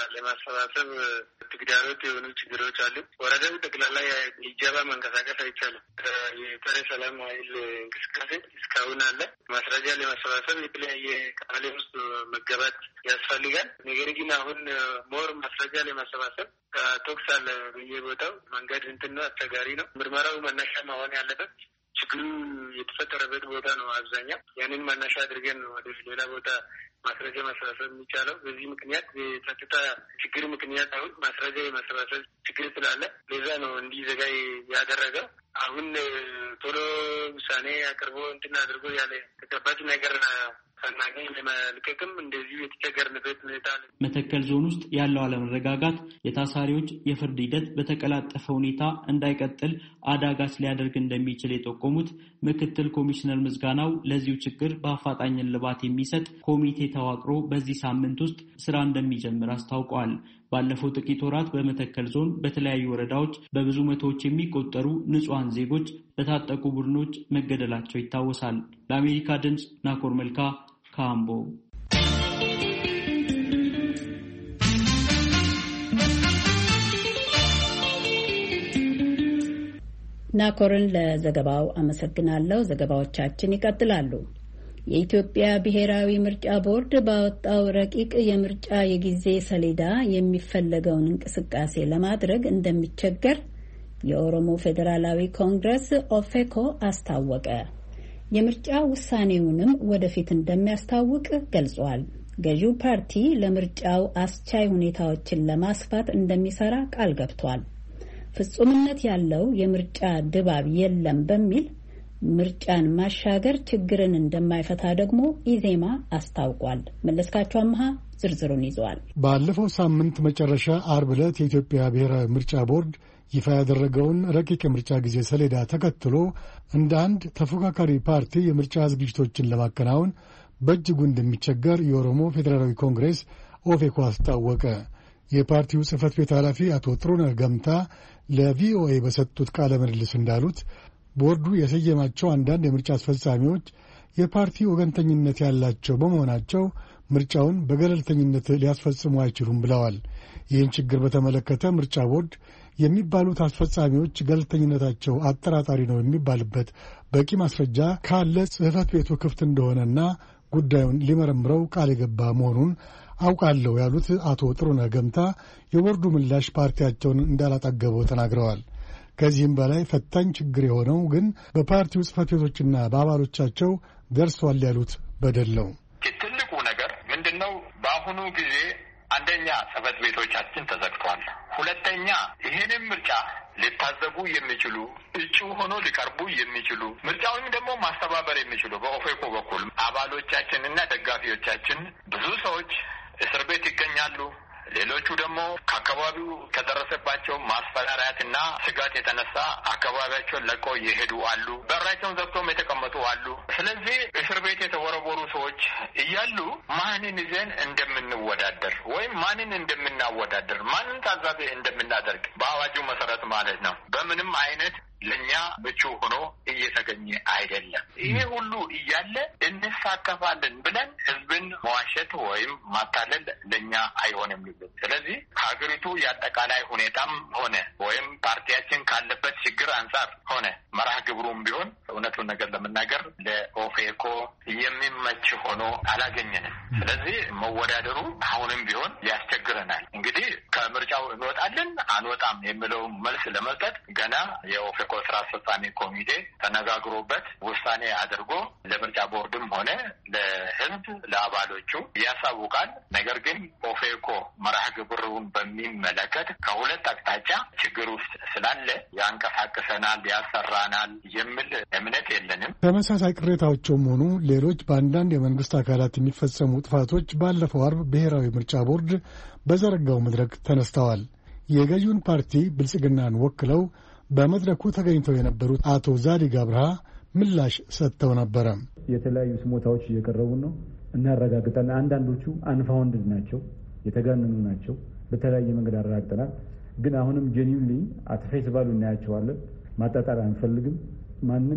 ለማሰባሰብ ተግዳሮት የሆኑ ችግሮች አሉ። ወረዳው ጠቅላላ የኢጃባ መንቀሳቀስ አይቻልም። የጸረ ሰላም ኃይል እንቅስቃሴ እስካሁን አለ። ማስረጃ ለማሰባሰብ የተለያየ ቀበሌ ውስጥ መገባት ያስፈልጋል። ነገር ግን አሁን ሞር ማስረጃ ለማሰባሰብ ቶክስ አለ በየቦታው መንገድ እንትን ነው፣ አስቸጋሪ ነው። ምርመራው መነሻ መሆን ያለበት ችግሩ የተፈጠረበት ቦታ ነው። አብዛኛው ያንን መነሻ አድርገን ወደ ሌላ ቦታ ማስረጃ ማሰባሰብ የሚቻለው በዚህ ምክንያት የጸጥታ ችግር ምክንያት አሁን ማስረጃ የማሰባሰብ ችግር ስላለ ለዛ ነው እንዲዘጋይ ያደረገው። አሁን ቶሎ ውሳኔ አቅርቦ እንትን አድርጎ ያለ ተጨባጭ ነገር ሳናገኝ ለመልቀቅም እንደዚሁ የተቸገርንበት ሁኔታ አለ። መተከል ዞን ውስጥ ያለው አለመረጋጋት የታሳሪዎች የፍርድ ሂደት በተቀላጠፈ ሁኔታ እንዳይቀጥል አዳጋች ሊያደርግ እንደሚችል የጠቆሙት ምክትል ኮሚሽነር ምስጋናው ለዚሁ ችግር በአፋጣኝ እልባት የሚሰጥ ኮሚቴ ተዋቅሮ በዚህ ሳምንት ውስጥ ስራ እንደሚጀምር አስታውቀዋል። ባለፈው ጥቂት ወራት በመተከል ዞን በተለያዩ ወረዳዎች በብዙ መቶዎች የሚቆጠሩ ንጹሃን ዜጎች በታጠቁ ቡድኖች መገደላቸው ይታወሳል። ለአሜሪካ ድምፅ ናኮር መልካ ካምቦ። ናኮርን ለዘገባው አመሰግናለሁ። ዘገባዎቻችን ይቀጥላሉ። የኢትዮጵያ ብሔራዊ ምርጫ ቦርድ ባወጣው ረቂቅ የምርጫ የጊዜ ሰሌዳ የሚፈለገውን እንቅስቃሴ ለማድረግ እንደሚቸገር የኦሮሞ ፌዴራላዊ ኮንግረስ ኦፌኮ አስታወቀ። የምርጫ ውሳኔውንም ወደፊት እንደሚያስታውቅ ገልጿል። ገዢው ፓርቲ ለምርጫው አስቻይ ሁኔታዎችን ለማስፋት እንደሚሰራ ቃል ገብቷል። ፍጹምነት ያለው የምርጫ ድባብ የለም በሚል ምርጫን ማሻገር ችግርን እንደማይፈታ ደግሞ ኢዜማ አስታውቋል። መለስካቸው አምሃ ዝርዝሩን ይዟል። ባለፈው ሳምንት መጨረሻ አርብ ዕለት የኢትዮጵያ ብሔራዊ ምርጫ ቦርድ ይፋ ያደረገውን ረቂቅ የምርጫ ጊዜ ሰሌዳ ተከትሎ እንደ አንድ ተፎካካሪ ፓርቲ የምርጫ ዝግጅቶችን ለማከናወን በእጅጉ እንደሚቸገር የኦሮሞ ፌዴራላዊ ኮንግሬስ ኦፌኮ አስታወቀ። የፓርቲው ጽህፈት ቤት ኃላፊ አቶ ጥሩነህ ገምታ ለቪኦኤ በሰጡት ቃለ ምልልስ እንዳሉት ቦርዱ የሰየማቸው አንዳንድ የምርጫ አስፈጻሚዎች የፓርቲ ወገንተኝነት ያላቸው በመሆናቸው ምርጫውን በገለልተኝነት ሊያስፈጽሙ አይችሉም ብለዋል። ይህን ችግር በተመለከተ ምርጫ ቦርድ የሚባሉት አስፈጻሚዎች ገለልተኝነታቸው አጠራጣሪ ነው የሚባልበት በቂ ማስረጃ ካለ ጽህፈት ቤቱ ክፍት እንደሆነና ጉዳዩን ሊመረምረው ቃል የገባ መሆኑን አውቃለሁ ያሉት አቶ ጥሩነህ ገምታ የቦርዱ ምላሽ ፓርቲያቸውን እንዳላጠገበው ተናግረዋል። ከዚህም በላይ ፈታኝ ችግር የሆነው ግን በፓርቲው ጽህፈት ቤቶችና በአባሎቻቸው ደርሷል ያሉት በደል ነው። ትልቁ ነገር ምንድን ነው? በአሁኑ ጊዜ አንደኛ ጽህፈት ቤቶቻችን ተዘግቷል። ሁለተኛ ይህንን ምርጫ ሊታዘቡ የሚችሉ እጩ ሆኖ ሊቀርቡ የሚችሉ ምርጫውንም ደግሞ ማስተባበር የሚችሉ በኦፌኮ በኩል አባሎቻችን እና ደጋፊዎቻችን ብዙ ሰዎች እስር ቤት ይገኛሉ። ሌሎቹ ደግሞ ከአካባቢው ከደረሰባቸው ማስፈራሪያትና ስጋት የተነሳ አካባቢያቸውን ለቀው የሄዱ አሉ። በራቸውን ዘግቶም የተቀመጡ አሉ። ስለዚህ እስር ቤት የተወረወሩ ሰዎች እያሉ ማንን ይዘን እንደምንወዳደር ወይም ማንን እንደምናወዳደር ማንን ታዛቢ እንደምናደርግ በአዋጁ መሰረት ማለት ነው በምንም አይነት ለኛ ምቹ ሆኖ እየተገኘ አይደለም። ይሄ ሁሉ እያለ እንሳተፋለን ብለን ህዝብን መዋሸት ወይም ማታለል ለኛ አይሆንም። ስለዚህ ሀገሪቱ የአጠቃላይ ሁኔታም ሆነ ወይም ፓርቲያችን ካለበት ችግር አንጻር ሆነ መርሃ ግብሩም ቢሆን እውነቱን ነገር ለመናገር ለኦፌኮ የሚመች ሆኖ አላገኘንም። ስለዚህ መወዳደሩ አሁንም ቢሆን ያስቸግረናል። እንግዲህ ከምርጫው እንወጣለን አንወጣም የሚለው መልስ ለመስጠት ገና የኦፌኮ ስራ አስፈጻሚ ኮሚቴ ተነጋግሮበት ውሳኔ አድርጎ ለምርጫ ቦርድም ሆነ ለህዝብ ለአባሎቹ ያሳውቃል። ነገር ግን ኦፌኮ መርሃ ግብሩን በሚመለከት ከሁለት አቅጣጫ ችግር ውስጥ ስላለ ያንቀሳቅሰናል፣ ያሰራናል የሚል እምነት የለንም። ተመሳሳይ ቅሬታዎችም ሆኑ ሌሎች በአንዳንድ የመንግስት አካላት የሚፈጸሙ ጥፋቶች ባለፈው አርብ ብሔራዊ ምርጫ ቦርድ በዘረጋው መድረክ ተነስተዋል። የገዢውን ፓርቲ ብልጽግናን ወክለው በመድረኩ ተገኝተው የነበሩት አቶ ዛዲግ አብርሃ ምላሽ ሰጥተው ነበረ። የተለያዩ ስሞታዎች እየቀረቡ ነው፣ እናረጋግጣለን። አንዳንዶቹ አንፋውንድድ ናቸው፣ የተጋነኑ ናቸው። በተለያየ መንገድ አረጋግጠናል። ግን አሁንም ጄኒውንሊ አትፌስ ባሉ እናያቸዋለን። ማጣጣል አንፈልግም። ማንም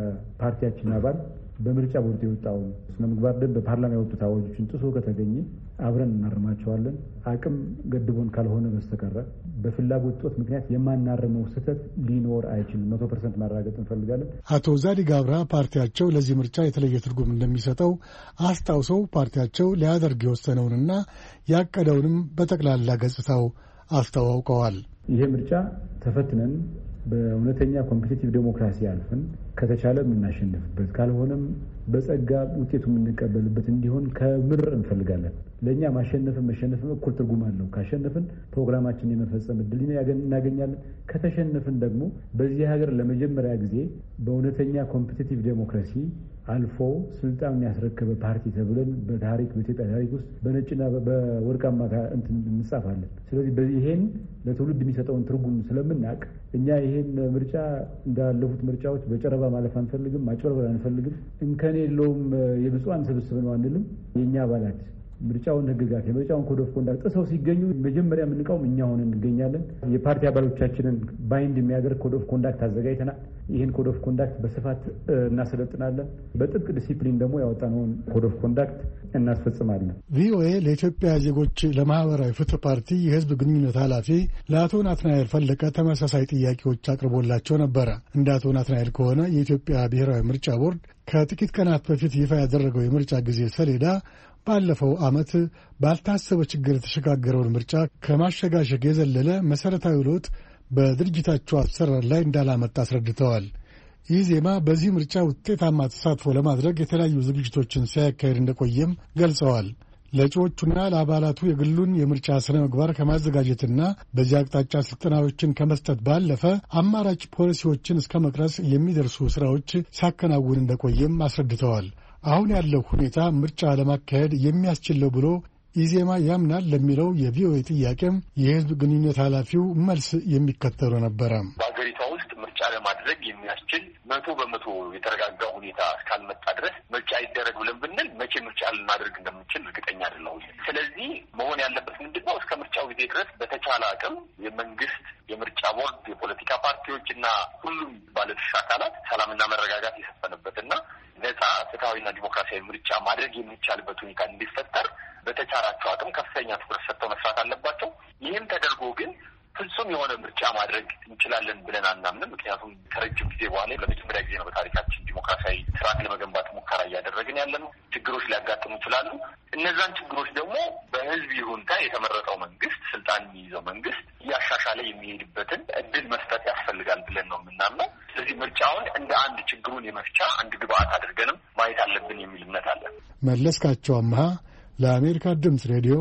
የፓርቲያችን አባል በምርጫ ቦርድ የወጣውን ስነ ምግባር ደንብ በፓርላማ የወጡት አዋጆችን ጥሶ ከተገኘ አብረን እናርማቸዋለን። አቅም ገድቦን ካልሆነ በስተቀረ በፍላጎት ጦት ምክንያት የማናርመው ስህተት ሊኖር አይችልም። መቶ ፐርሰንት ማረጋገጥ እንፈልጋለን። አቶ ዛዲግ አብርሃ ፓርቲያቸው ለዚህ ምርጫ የተለየ ትርጉም እንደሚሰጠው አስታውሰው ፓርቲያቸው ሊያደርግ የወሰነውንና ያቀደውንም በጠቅላላ ገጽታው አስተዋውቀዋል። ይሄ ምርጫ ተፈትነን በእውነተኛ ኮምፒቲቲቭ ዴሞክራሲ አልፈን ከተቻለ የምናሸንፍበት ካልሆነም በጸጋ ውጤቱ የምንቀበልበት እንዲሆን ከምር እንፈልጋለን። ለእኛ ማሸነፍን መሸነፍን እኩል ትርጉም አለው። ካሸነፍን ፕሮግራማችንን የመፈጸም እድል እናገኛለን። ከተሸነፍን ደግሞ በዚህ ሀገር ለመጀመሪያ ጊዜ በእውነተኛ ኮምፒቲቲቭ ዴሞክራሲ አልፎ ስልጣን ያስረከበ ፓርቲ ተብለን በታሪክ በኢትዮጵያ ታሪክ ውስጥ በነጭና በወርቃማ እንትን እንጻፋለን። ስለዚህ በዚህን ለትውልድ የሚሰጠውን ትርጉም ስለምናውቅ እኛ ይሄን ምርጫ እንዳለፉት ምርጫዎች በጨረባ ማለፍ አንፈልግም፣ ማጭበርበር አንፈልግም። እንከን የለውም የብፁዓን ስብስብ ነው አንልም። የእኛ አባላት ምርጫውን ህግጋት የምርጫውን ኮድ ኦፍ ኮንዳክት ጥሰው ሲገኙ መጀመሪያ የምንቃወም እኛ ሆነን እንገኛለን። የፓርቲ አባሎቻችንን ባይንድ የሚያደርግ ኮድ ኦፍ ኮንዳክት አዘጋጅተናል። ይህን ኮድ ኦፍ ኮንዳክት በስፋት እናሰለጥናለን። በጥብቅ ዲሲፕሊን ደግሞ ያወጣነውን ኮድ ኦፍ ኮንዳክት እናስፈጽማለን። ቪኦኤ ለኢትዮጵያ ዜጎች ለማህበራዊ ፍትህ ፓርቲ የህዝብ ግንኙነት ኃላፊ ለአቶ ናትናኤል ፈለቀ ተመሳሳይ ጥያቄዎች አቅርቦላቸው ነበረ። እንደ አቶ ናትናኤል ከሆነ የኢትዮጵያ ብሔራዊ ምርጫ ቦርድ ከጥቂት ቀናት በፊት ይፋ ያደረገው የምርጫ ጊዜ ሰሌዳ ባለፈው ዓመት ባልታሰበ ችግር የተሸጋገረውን ምርጫ ከማሸጋሸግ የዘለለ መሠረታዊ ለውጥ በድርጅታቸው አሰራር ላይ እንዳላመጣ አስረድተዋል። ይህ ዜማ በዚህ ምርጫ ውጤታማ ተሳትፎ ለማድረግ የተለያዩ ዝግጅቶችን ሲያካሄድ እንደቆየም ገልጸዋል። ለእጩዎቹና ለአባላቱ የግሉን የምርጫ ስነ ምግባር ከማዘጋጀትና በዚህ አቅጣጫ ስልጠናዎችን ከመስጠት ባለፈ አማራጭ ፖሊሲዎችን እስከ መቅረጽ የሚደርሱ ሥራዎች ሲያከናውን እንደቆየም አስረድተዋል። አሁን ያለው ሁኔታ ምርጫ ለማካሄድ የሚያስችለው ብሎ ኢዜማ ያምናል ለሚለው የቪኦኤ ጥያቄም የህዝብ ግንኙነት ኃላፊው መልስ የሚከተሉ ነበረ። በሀገሪቷ ውስጥ ምርጫ ለማድረግ የሚያስችል መቶ በመቶ የተረጋጋ ሁኔታ እስካልመጣ ድረስ ምርጫ ይደረግ ብለን ብንል መቼ ምርጫ ልናደርግ እንደምንችል እርግጠኛ አይደለሁም። ስለዚህ መሆን ያለበት ምንድን ነው? እስከ ምርጫው ጊዜ ድረስ በተቻለ አቅም የመንግስት የምርጫ ቦርድ፣ የፖለቲካ ፓርቲዎች እና ሁሉም ባለድርሻ አካላት ሰላምና መረጋጋት የሰፈነበትና ነጻ ፍትሐዊና ዲሞክራሲያዊ ምርጫ ማድረግ የሚቻልበት ሁኔታ እንዲፈጠር በተቻላቸው አቅም ከፍተኛ ትኩረት ሰጥተው መስራት አለባቸው። ይህም ተደርጎ ግን ፍጹም የሆነ ምርጫ ማድረግ እንችላለን ብለን አናምንም። ምክንያቱም ከረጅም ጊዜ በኋላ ለመጀመሪያ ጊዜ ነው በታሪካችን ዲሞክራሲያዊ ስርዓት ለመገንባት ሙከራ እያደረግን ያለ ነው። ችግሮች ሊያጋጥሙ ይችላሉ። እነዛን ችግሮች ደግሞ በህዝብ ይሁንታ የተመረጠው መንግስት፣ ስልጣን የሚይዘው መንግስት እያሻሻለ የሚሄድበትን እድል መስጠት ያስፈልጋል ብለን ነው የምናምነው። ስለዚህ ምርጫውን እንደ አንድ ችግሩን የመፍቻ አንድ ግብአት አድርገንም ማየት አለብን የሚል እምነት አለን። መለስካቸው አምሃ ለአሜሪካ ድምፅ ሬዲዮ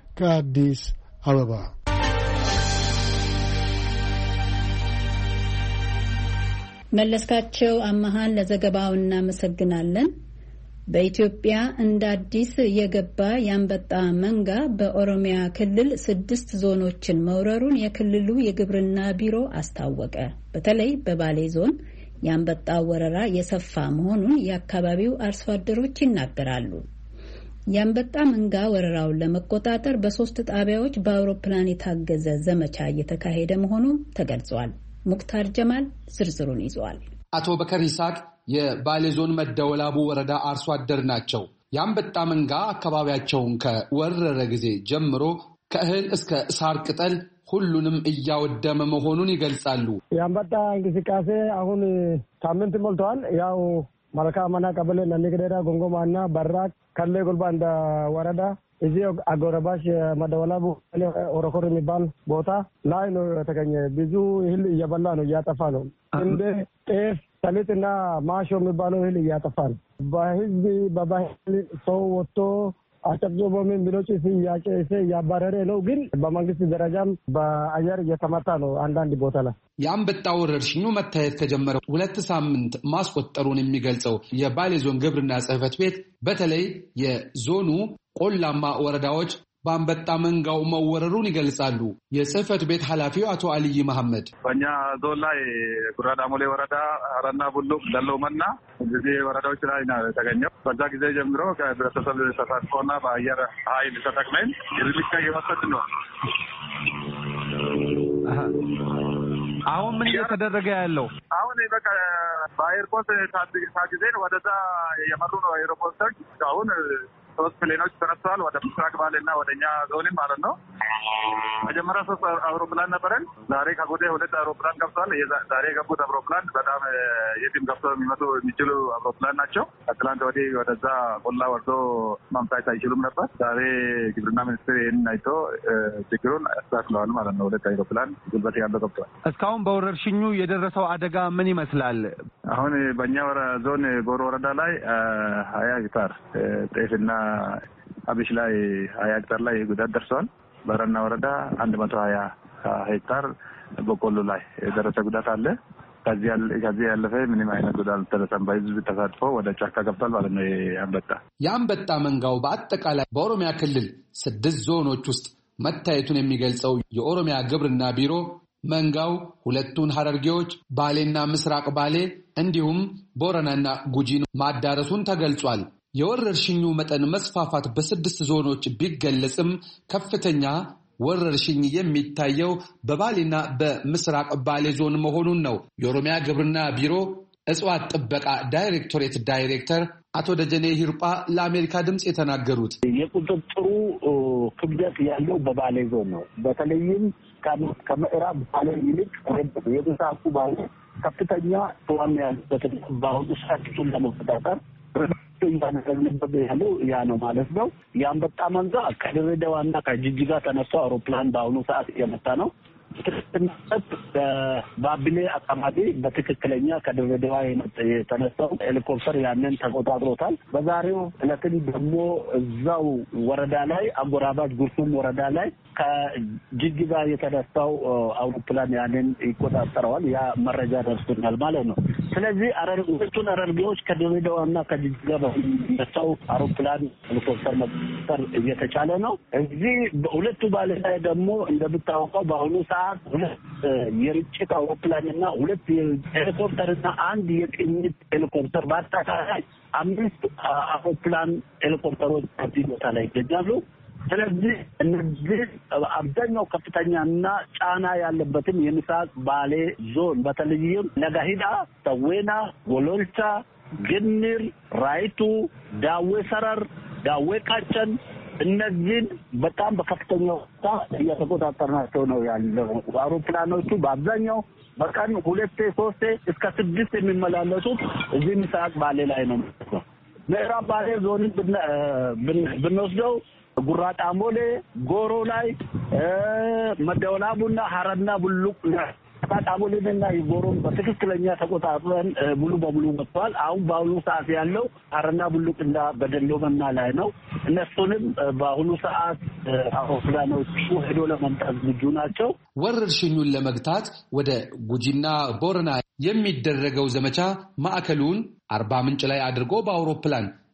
ከአዲስ አበባ። መለስካቸው አምሃን ለዘገባው እናመሰግናለን። በኢትዮጵያ እንደ አዲስ የገባ የአንበጣ መንጋ በኦሮሚያ ክልል ስድስት ዞኖችን መውረሩን የክልሉ የግብርና ቢሮ አስታወቀ። በተለይ በባሌ ዞን የአንበጣ ወረራ የሰፋ መሆኑን የአካባቢው አርሶ አደሮች ይናገራሉ። የአንበጣ መንጋ ወረራውን ለመቆጣጠር በሶስት ጣቢያዎች በአውሮፕላን የታገዘ ዘመቻ እየተካሄደ መሆኑ ተገልጿል። ሙክታር ጀማል ዝርዝሩን ይዟል። አቶ በከር ይስሐቅ የባሌ ዞን መደወላቡ ወረዳ አርሶ አደር ናቸው። የአንበጣ መንጋ አካባቢያቸውን ከወረረ ጊዜ ጀምሮ ከእህል እስከ ሳር ቅጠል ሁሉንም እያወደመ መሆኑን ይገልጻሉ። የአንበጣ እንቅስቃሴ አሁን ሳምንት ሞልቷል። ያው መልካመና ቀበሌ ነንገደዳ ጎንጎማና በራቅ ከሌ ጉልባ እንደ ወረዳ እዚህ አጎራባሽ መደወላቡ ኦሮኮር የሚባል ቦታ ላይ ነው የተገኘ። ብዙ እህል እየበላ ነው፣ እያጠፋ ነው። እንደ ጤፍ፣ ሰሊጥና ማሾ የሚባለው እህል እያጠፋ ነው። በህዝብ በባህል ሰው ወጥቶ አጨብጭቦ ምን ብሎች ሲያጨሰ ያባረረ ነው። ግን በመንግስት ደረጃም በአየር እየተመታ ነው። አንዳንድ ቦታ ላይ የአንበጣ ወረርሽኙ መታየት ከጀመረ ሁለት ሳምንት ማስቆጠሩን የሚገልጸው የባሌ ዞን ግብርና ጽሕፈት ቤት በተለይ የዞኑ ቆላማ ወረዳዎች በአንበጣ መንጋው መወረሩን ይገልጻሉ። የጽሕፈት ቤት ኃላፊው አቶ አልይ መሐመድ በእኛ ዞን ላይ ጉራዳ ሞሌ ወረዳ፣ አረና ቡሉቅ፣ ደሎመና እዚህ ወረዳዎች ላይ ነው የተገኘው። በዛ ጊዜ ጀምሮ ከህብረተሰብ ተሳትፎና በአየር ኃይል ተጠቅመን እርምጃ እየወሰድን ነው። አሁን ምን እየተደረገ ያለው? አሁን በቃ በኤርፖርት ታግዘን ወደዛ የመሩ ነው ኤርፖርቶች። አሁን ሶስት ፕሌኖች ተነስተዋል ወደ ምስራቅ ባሌና ወደኛ ዞንም ማለት ነው። መጀመሪያ ሶስት አውሮፕላን ነበረን። ዛሬ ከጎዴ ሁለት አውሮፕላን ገብተዋል። ዛሬ የገቡት አውሮፕላን በጣም የትም ገብተው የሚመጡ የሚችሉ አውሮፕላን ናቸው። ከትላንት ወዲህ ወደዛ ቆላ ወርዶ ማምጣት አይችሉም ነበር። ዛሬ ግብርና ሚኒስቴር ይህንን አይቶ ችግሩን አስተካክለዋል ማለት ነው። ሁለት አውሮፕላን ጉልበት ያለው ገብተዋል። እስካሁን በወረርሽኙ የደረሰው አደጋ ምን ይመስላል? አሁን በእኛ ዞን ቦሮ ወረዳ ላይ ሀያ ሄክታር ጤፍና አብሽ ላይ ሀያ ሄክታር ላይ ጉዳት ደርሰዋል። በረና ወረዳ አንድ መቶ ሀያ ሄክታር በቆሎ ላይ የደረሰ ጉዳት አለ። ከዚህ ያለፈ ምንም አይነት ጉዳት አልደረሰም። በህዝብ ተሳትፎ ወደ ጫካ ገብቷል ማለት ነው። የአንበጣ የአንበጣ መንጋው በአጠቃላይ በኦሮሚያ ክልል ስድስት ዞኖች ውስጥ መታየቱን የሚገልጸው የኦሮሚያ ግብርና ቢሮ መንጋው ሁለቱን ሐረርጌዎች ባሌና ምስራቅ ባሌ እንዲሁም ቦረናና ጉጂን ማዳረሱን ተገልጿል። የወረርሽኙ መጠን መስፋፋት በስድስት ዞኖች ቢገለጽም ከፍተኛ ወረርሽኝ የሚታየው በባሌና በምስራቅ ባሌ ዞን መሆኑን ነው የኦሮሚያ ግብርና ቢሮ እጽዋት ጥበቃ ዳይሬክቶሬት ዳይሬክተር አቶ ደጀኔ ሂርጳ ለአሜሪካ ድምጽ የተናገሩት የቁጥጥሩ ክብደት ያለው በባሌ ዞን ነው። በተለይም ከምዕራብ ባሌ ይልቅ የምስራቁ ባሌ ከፍተኛ ተዋሚ ያለበት በአሁኑ ሰዓት ለመቆጣጠር እያደረግንበት ያለው ያ ነው ማለት ነው። የአንበጣ መንጋ ከድሬዳዋና ከጅጅጋ ተነስቶ አውሮፕላን በአሁኑ ሰዓት እየመጣ ነው። በባቢሌ አካባቢ በትክክለኛ ከድሬዳዋ የተነሳው ሄሊኮፕተር ያንን ተቆጣጥሮታል። በዛሬው ዕለትም ደግሞ እዛው ወረዳ ላይ አጎራባች ጉርሱም ወረዳ ላይ ከጅጅጋ የተነሳው አውሮፕላን ያንን ይቆጣጠረዋል። ያ መረጃ ደርሶናል ማለት ነው። ስለዚህ ሁለቱን ሐረርጌዎች ከድሬዳዋና ከጅጅጋ በተነሳው አውሮፕላን ሄሊኮፕተር መቆጣጠር እየተቻለ ነው። እዚህ ሁለቱ ባሌ ላይ ደግሞ እንደምታውቀው በአሁኑ ሰዓት ሁለት የርጭት አውሮፕላንና ሁለት ሄሊኮፕተርና አንድ የቅኝት ሄሊኮፕተር በአጠቃላይ አምስት አውሮፕላን ሄሊኮፕተሮች ከዚህ ቦታ ላይ ይገኛሉ። ስለዚህ እነዚህ አብዛኛው ከፍተኛና ጫና ያለበትን የምስራቅ ባሌ ዞን በተለይም ነጋሂዳ፣ ሰዌና፣ ጎሎልቻ፣ ግንር፣ ራይቱ፣ ዳዌ ሰረር፣ ዳዌ ቃጨን እነዚህን በጣም በከፍተኛ ሁኔታ እየተቆጣጠርናቸው ነው ያለው። አውሮፕላኖቹ በአብዛኛው በቀን ሁለቴ ሶስቴ እስከ ስድስት የሚመላለሱት እዚህ ምስራቅ ባሌ ላይ ነው። ምዕራብ ባሌ ዞንን ብንወስደው ጉራጣ ሞሌ፣ ጎሮ ላይ መደወላቡና ሀረና ቡሉቅ ታጣቦልና ይጎሮን በትክክለኛ ተቆጣጥረን ሙሉ በሙሉ መጥቷል። አሁን በአሁኑ ሰዓት ያለው ሀረና ቡሉቅና በደሎመና ላይ ነው። እነሱንም በአሁኑ ሰዓት አውሮፕላኖቹ ሄዶ ለመምጣት ዝግጁ ናቸው። ወረርሽኙን ለመግታት ወደ ጉጂና ቦረና የሚደረገው ዘመቻ ማዕከሉን አርባ ምንጭ ላይ አድርጎ በአውሮፕላን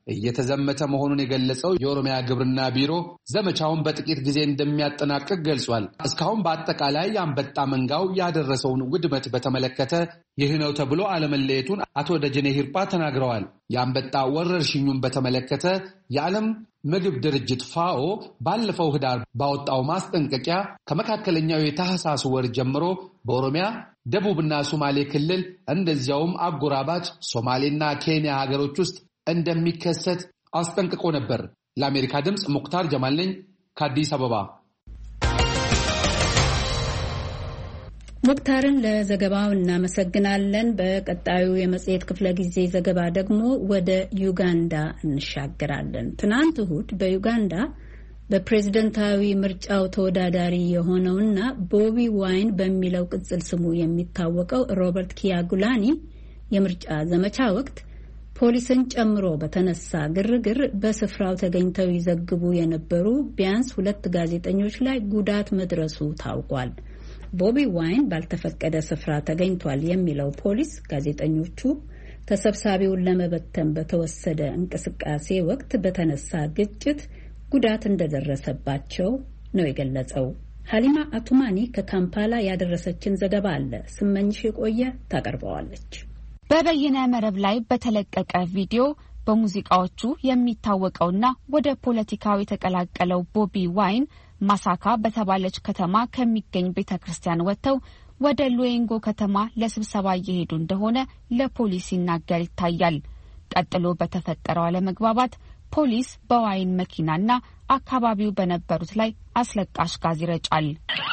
እየተዘመተ መሆኑን የገለጸው የኦሮሚያ ግብርና ቢሮ ዘመቻውን በጥቂት ጊዜ እንደሚያጠናቅቅ ገልጿል። እስካሁን በአጠቃላይ የአንበጣ መንጋው ያደረሰውን ውድመት በተመለከተ ይህ ነው ተብሎ አለመለየቱን አቶ ደጀኔ ሂርጳ ተናግረዋል። የአንበጣ ወረርሽኙን በተመለከተ የዓለም ምግብ ድርጅት ፋኦ ባለፈው ህዳር ባወጣው ማስጠንቀቂያ ከመካከለኛው የታህሳስ ወር ጀምሮ በኦሮሚያ ደቡብና ሶማሌ ክልል እንደዚያውም አጎራባች ሶማሌና ኬንያ ሀገሮች ውስጥ እንደሚከሰት አስጠንቅቆ ነበር። ለአሜሪካ ድምጽ ሙክታር ጀማል ነኝ ከአዲስ አበባ። ሙክታርን ለዘገባው እናመሰግናለን። በቀጣዩ የመጽሔት ክፍለ ጊዜ ዘገባ ደግሞ ወደ ዩጋንዳ እንሻገራለን። ትናንት እሁድ በዩጋንዳ በፕሬዝደንታዊ ምርጫው ተወዳዳሪ የሆነውና ቦቢ ዋይን በሚለው ቅጽል ስሙ የሚታወቀው ሮበርት ኪያጉላኒ የምርጫ ዘመቻ ወቅት ፖሊስን ጨምሮ በተነሳ ግርግር በስፍራው ተገኝተው ይዘግቡ የነበሩ ቢያንስ ሁለት ጋዜጠኞች ላይ ጉዳት መድረሱ ታውቋል። ቦቢ ዋይን ባልተፈቀደ ስፍራ ተገኝቷል የሚለው ፖሊስ ጋዜጠኞቹ ተሰብሳቢውን ለመበተን በተወሰደ እንቅስቃሴ ወቅት በተነሳ ግጭት ጉዳት እንደደረሰባቸው ነው የገለጸው። ሀሊማ አቱማኒ ከካምፓላ ያደረሰችን ዘገባ አለ። ስመኝሽ የቆየ ታቀርበዋለች። በበይነ መረብ ላይ በተለቀቀ ቪዲዮ በሙዚቃዎቹ የሚታወቀውና ወደ ፖለቲካው የተቀላቀለው ቦቢ ዋይን ማሳካ በተባለች ከተማ ከሚገኝ ቤተክርስቲያን ወጥተው ወደ ሉዌንጎ ከተማ ለስብሰባ እየሄዱ እንደሆነ ለፖሊስ ሲናገር ይታያል። ቀጥሎ በተፈጠረው አለመግባባት ፖሊስ በዋይን መኪናና አካባቢው በነበሩት ላይ አስለቃሽ ጋዝ ይረጫል።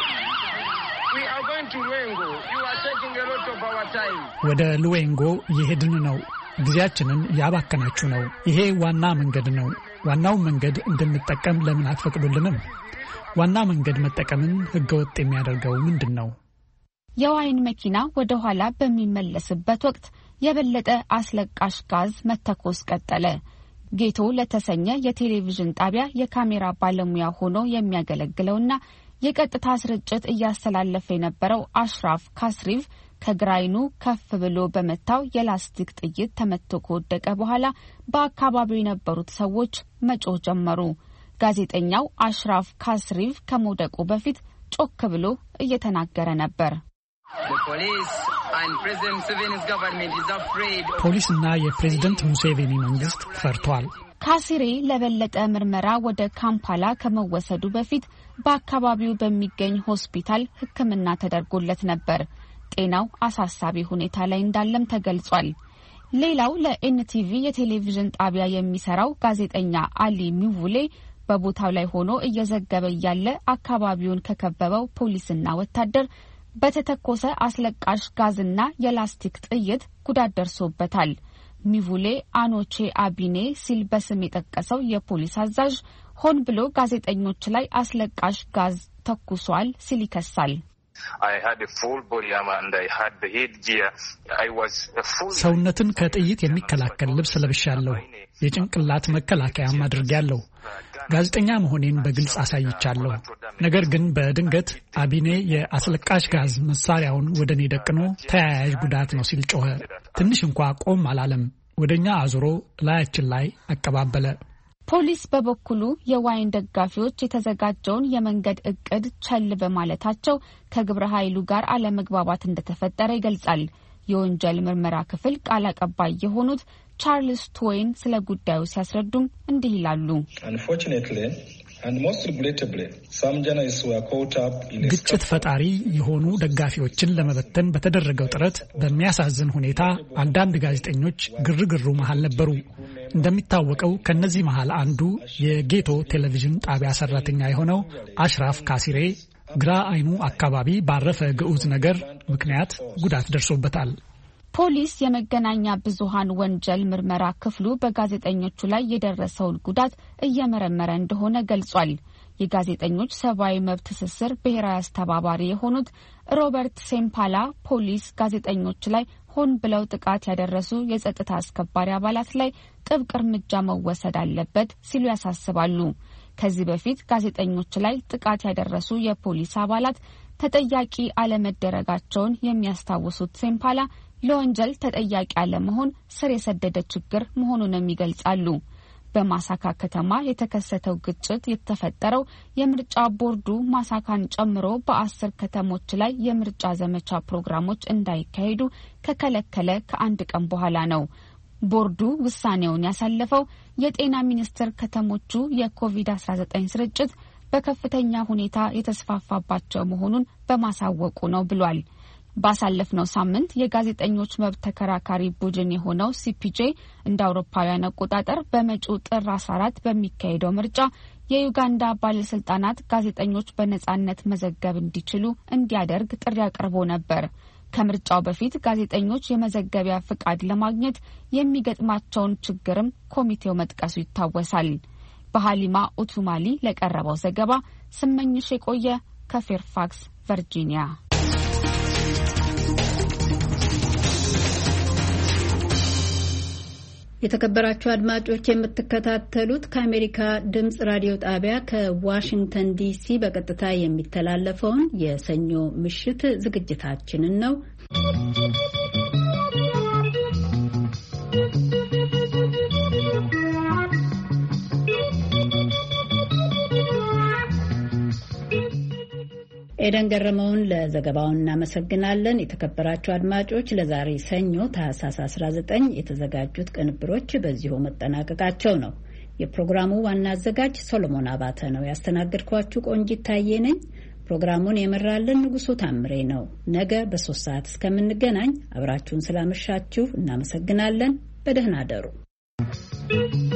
ወደ ሉዌንጎ እየሄድን ነው። ጊዜያችንን ያባከናችሁ ነው። ይሄ ዋና መንገድ ነው። ዋናው መንገድ እንድንጠቀም ለምን አትፈቅዱልንም? ዋና መንገድ መጠቀምን ህገወጥ የሚያደርገው ምንድን ነው? የዋይን መኪና ወደ ኋላ በሚመለስበት ወቅት የበለጠ አስለቃሽ ጋዝ መተኮስ ቀጠለ። ጌቶ ለተሰኘ የቴሌቪዥን ጣቢያ የካሜራ ባለሙያ ሆኖ የሚያገለግለውና የቀጥታ ስርጭት እያስተላለፈ የነበረው አሽራፍ ካስሪቭ ከግራይኑ ከፍ ብሎ በመታው የላስቲክ ጥይት ተመቶ ከወደቀ በኋላ በአካባቢው የነበሩት ሰዎች መጮህ ጀመሩ። ጋዜጠኛው አሽራፍ ካስሪቭ ከመውደቁ በፊት ጮክ ብሎ እየተናገረ ነበር። ፖሊስና የፕሬዝደንት ሙሴቬኒ መንግስት ፈርቷል። ካሲሬ ለበለጠ ምርመራ ወደ ካምፓላ ከመወሰዱ በፊት በአካባቢው በሚገኝ ሆስፒታል ሕክምና ተደርጎለት ነበር። ጤናው አሳሳቢ ሁኔታ ላይ እንዳለም ተገልጿል። ሌላው ለኤንቲቪ የቴሌቪዥን ጣቢያ የሚሰራው ጋዜጠኛ አሊ ሚውሌ በቦታው ላይ ሆኖ እየዘገበ ያለ አካባቢውን ከከበበው ፖሊስና ወታደር በተተኮሰ አስለቃሽ ጋዝና የላስቲክ ጥይት ጉዳት ደርሶበታል። ሚውሌ አኖቼ አቢኔ ሲል በስም የጠቀሰው የፖሊስ አዛዥ ሆን ብሎ ጋዜጠኞች ላይ አስለቃሽ ጋዝ ተኩሷል ሲል ይከሳል። ሰውነትን ከጥይት የሚከላከል ልብስ ለብሻለሁ። የጭንቅላት መከላከያም አድርጌያለሁ። ጋዜጠኛ መሆኔን በግልጽ አሳይቻለሁ። ነገር ግን በድንገት አቢኔ የአስለቃሽ ጋዝ መሳሪያውን ወደ እኔ ደቅኖ ተያያዥ ጉዳት ነው ሲል ጮኸ። ትንሽ እንኳ ቆም አላለም። ወደኛ አዙሮ ላያችን ላይ አቀባበለ። ፖሊስ በበኩሉ የዋይን ደጋፊዎች የተዘጋጀውን የመንገድ እቅድ ቸል በማለታቸው ከግብረ ኃይሉ ጋር አለመግባባት እንደተፈጠረ ይገልጻል። የወንጀል ምርመራ ክፍል ቃል አቀባይ የሆኑት ቻርልስ ቶዌን ስለ ጉዳዩ ሲያስረዱም እንዲህ ይላሉ። ግጭት ፈጣሪ የሆኑ ደጋፊዎችን ለመበተን በተደረገው ጥረት በሚያሳዝን ሁኔታ አንዳንድ ጋዜጠኞች ግርግሩ መሃል ነበሩ። እንደሚታወቀው ከነዚህ መሃል አንዱ የጌቶ ቴሌቪዥን ጣቢያ ሰራተኛ የሆነው አሽራፍ ካሲሬ ግራ አይኑ አካባቢ ባረፈ ግዑዝ ነገር ምክንያት ጉዳት ደርሶበታል። ፖሊስ የመገናኛ ብዙሃን ወንጀል ምርመራ ክፍሉ በጋዜጠኞቹ ላይ የደረሰውን ጉዳት እየመረመረ እንደሆነ ገልጿል። የጋዜጠኞች ሰብአዊ መብት ትስስር ብሔራዊ አስተባባሪ የሆኑት ሮበርት ሴምፓላ ፖሊስ ጋዜጠኞች ላይ ሆን ብለው ጥቃት ያደረሱ የጸጥታ አስከባሪ አባላት ላይ ጥብቅ እርምጃ መወሰድ አለበት ሲሉ ያሳስባሉ። ከዚህ በፊት ጋዜጠኞች ላይ ጥቃት ያደረሱ የፖሊስ አባላት ተጠያቂ አለመደረጋቸውን የሚያስታውሱት ሴምፓላ ለወንጀል ተጠያቂ አለመሆን ስር የሰደደ ችግር መሆኑንም ይገልጻሉ። በማሳካ ከተማ የተከሰተው ግጭት የተፈጠረው የምርጫ ቦርዱ ማሳካን ጨምሮ በአስር ከተሞች ላይ የምርጫ ዘመቻ ፕሮግራሞች እንዳይካሄዱ ከከለከለ ከአንድ ቀን በኋላ ነው። ቦርዱ ውሳኔውን ያሳለፈው የጤና ሚኒስቴር ከተሞቹ የኮቪድ አስራ ዘጠኝ ስርጭት በከፍተኛ ሁኔታ የተስፋፋባቸው መሆኑን በማሳወቁ ነው ብሏል። ባሳለፍነው ሳምንት የጋዜጠኞች መብት ተከራካሪ ቡድን የሆነው ሲፒጄ እንደ አውሮፓውያን አቆጣጠር በመጪው ጥር አስራ አራት በሚካሄደው ምርጫ የዩጋንዳ ባለስልጣናት ጋዜጠኞች በነጻነት መዘገብ እንዲችሉ እንዲያደርግ ጥሪ አቅርቦ ነበር። ከምርጫው በፊት ጋዜጠኞች የመዘገቢያ ፍቃድ ለማግኘት የሚገጥማቸውን ችግርም ኮሚቴው መጥቀሱ ይታወሳል። በሃሊማ ኡቱማሊ ለቀረበው ዘገባ ስመኝሽ የቆየ ከፌርፋክስ ቨርጂኒያ። የተከበራችሁ አድማጮች የምትከታተሉት ከአሜሪካ ድምጽ ራዲዮ ጣቢያ ከዋሽንግተን ዲሲ በቀጥታ የሚተላለፈውን የሰኞ ምሽት ዝግጅታችንን ነው። ኤደን ገረመውን ለዘገባው እናመሰግናለን። የተከበራችሁ አድማጮች ለዛሬ ሰኞ ታህሳስ አስራ ዘጠኝ የተዘጋጁት ቅንብሮች በዚሁ መጠናቀቃቸው ነው። የፕሮግራሙ ዋና አዘጋጅ ሶሎሞን አባተ ነው። ያስተናገድኳችሁ ቆንጂት ታዬ ነኝ። ፕሮግራሙን የመራልን ንጉሱ ታምሬ ነው። ነገ በሶስት ሰዓት እስከምንገናኝ አብራችሁን ስላመሻችሁ እናመሰግናለን። በደህና አደሩ።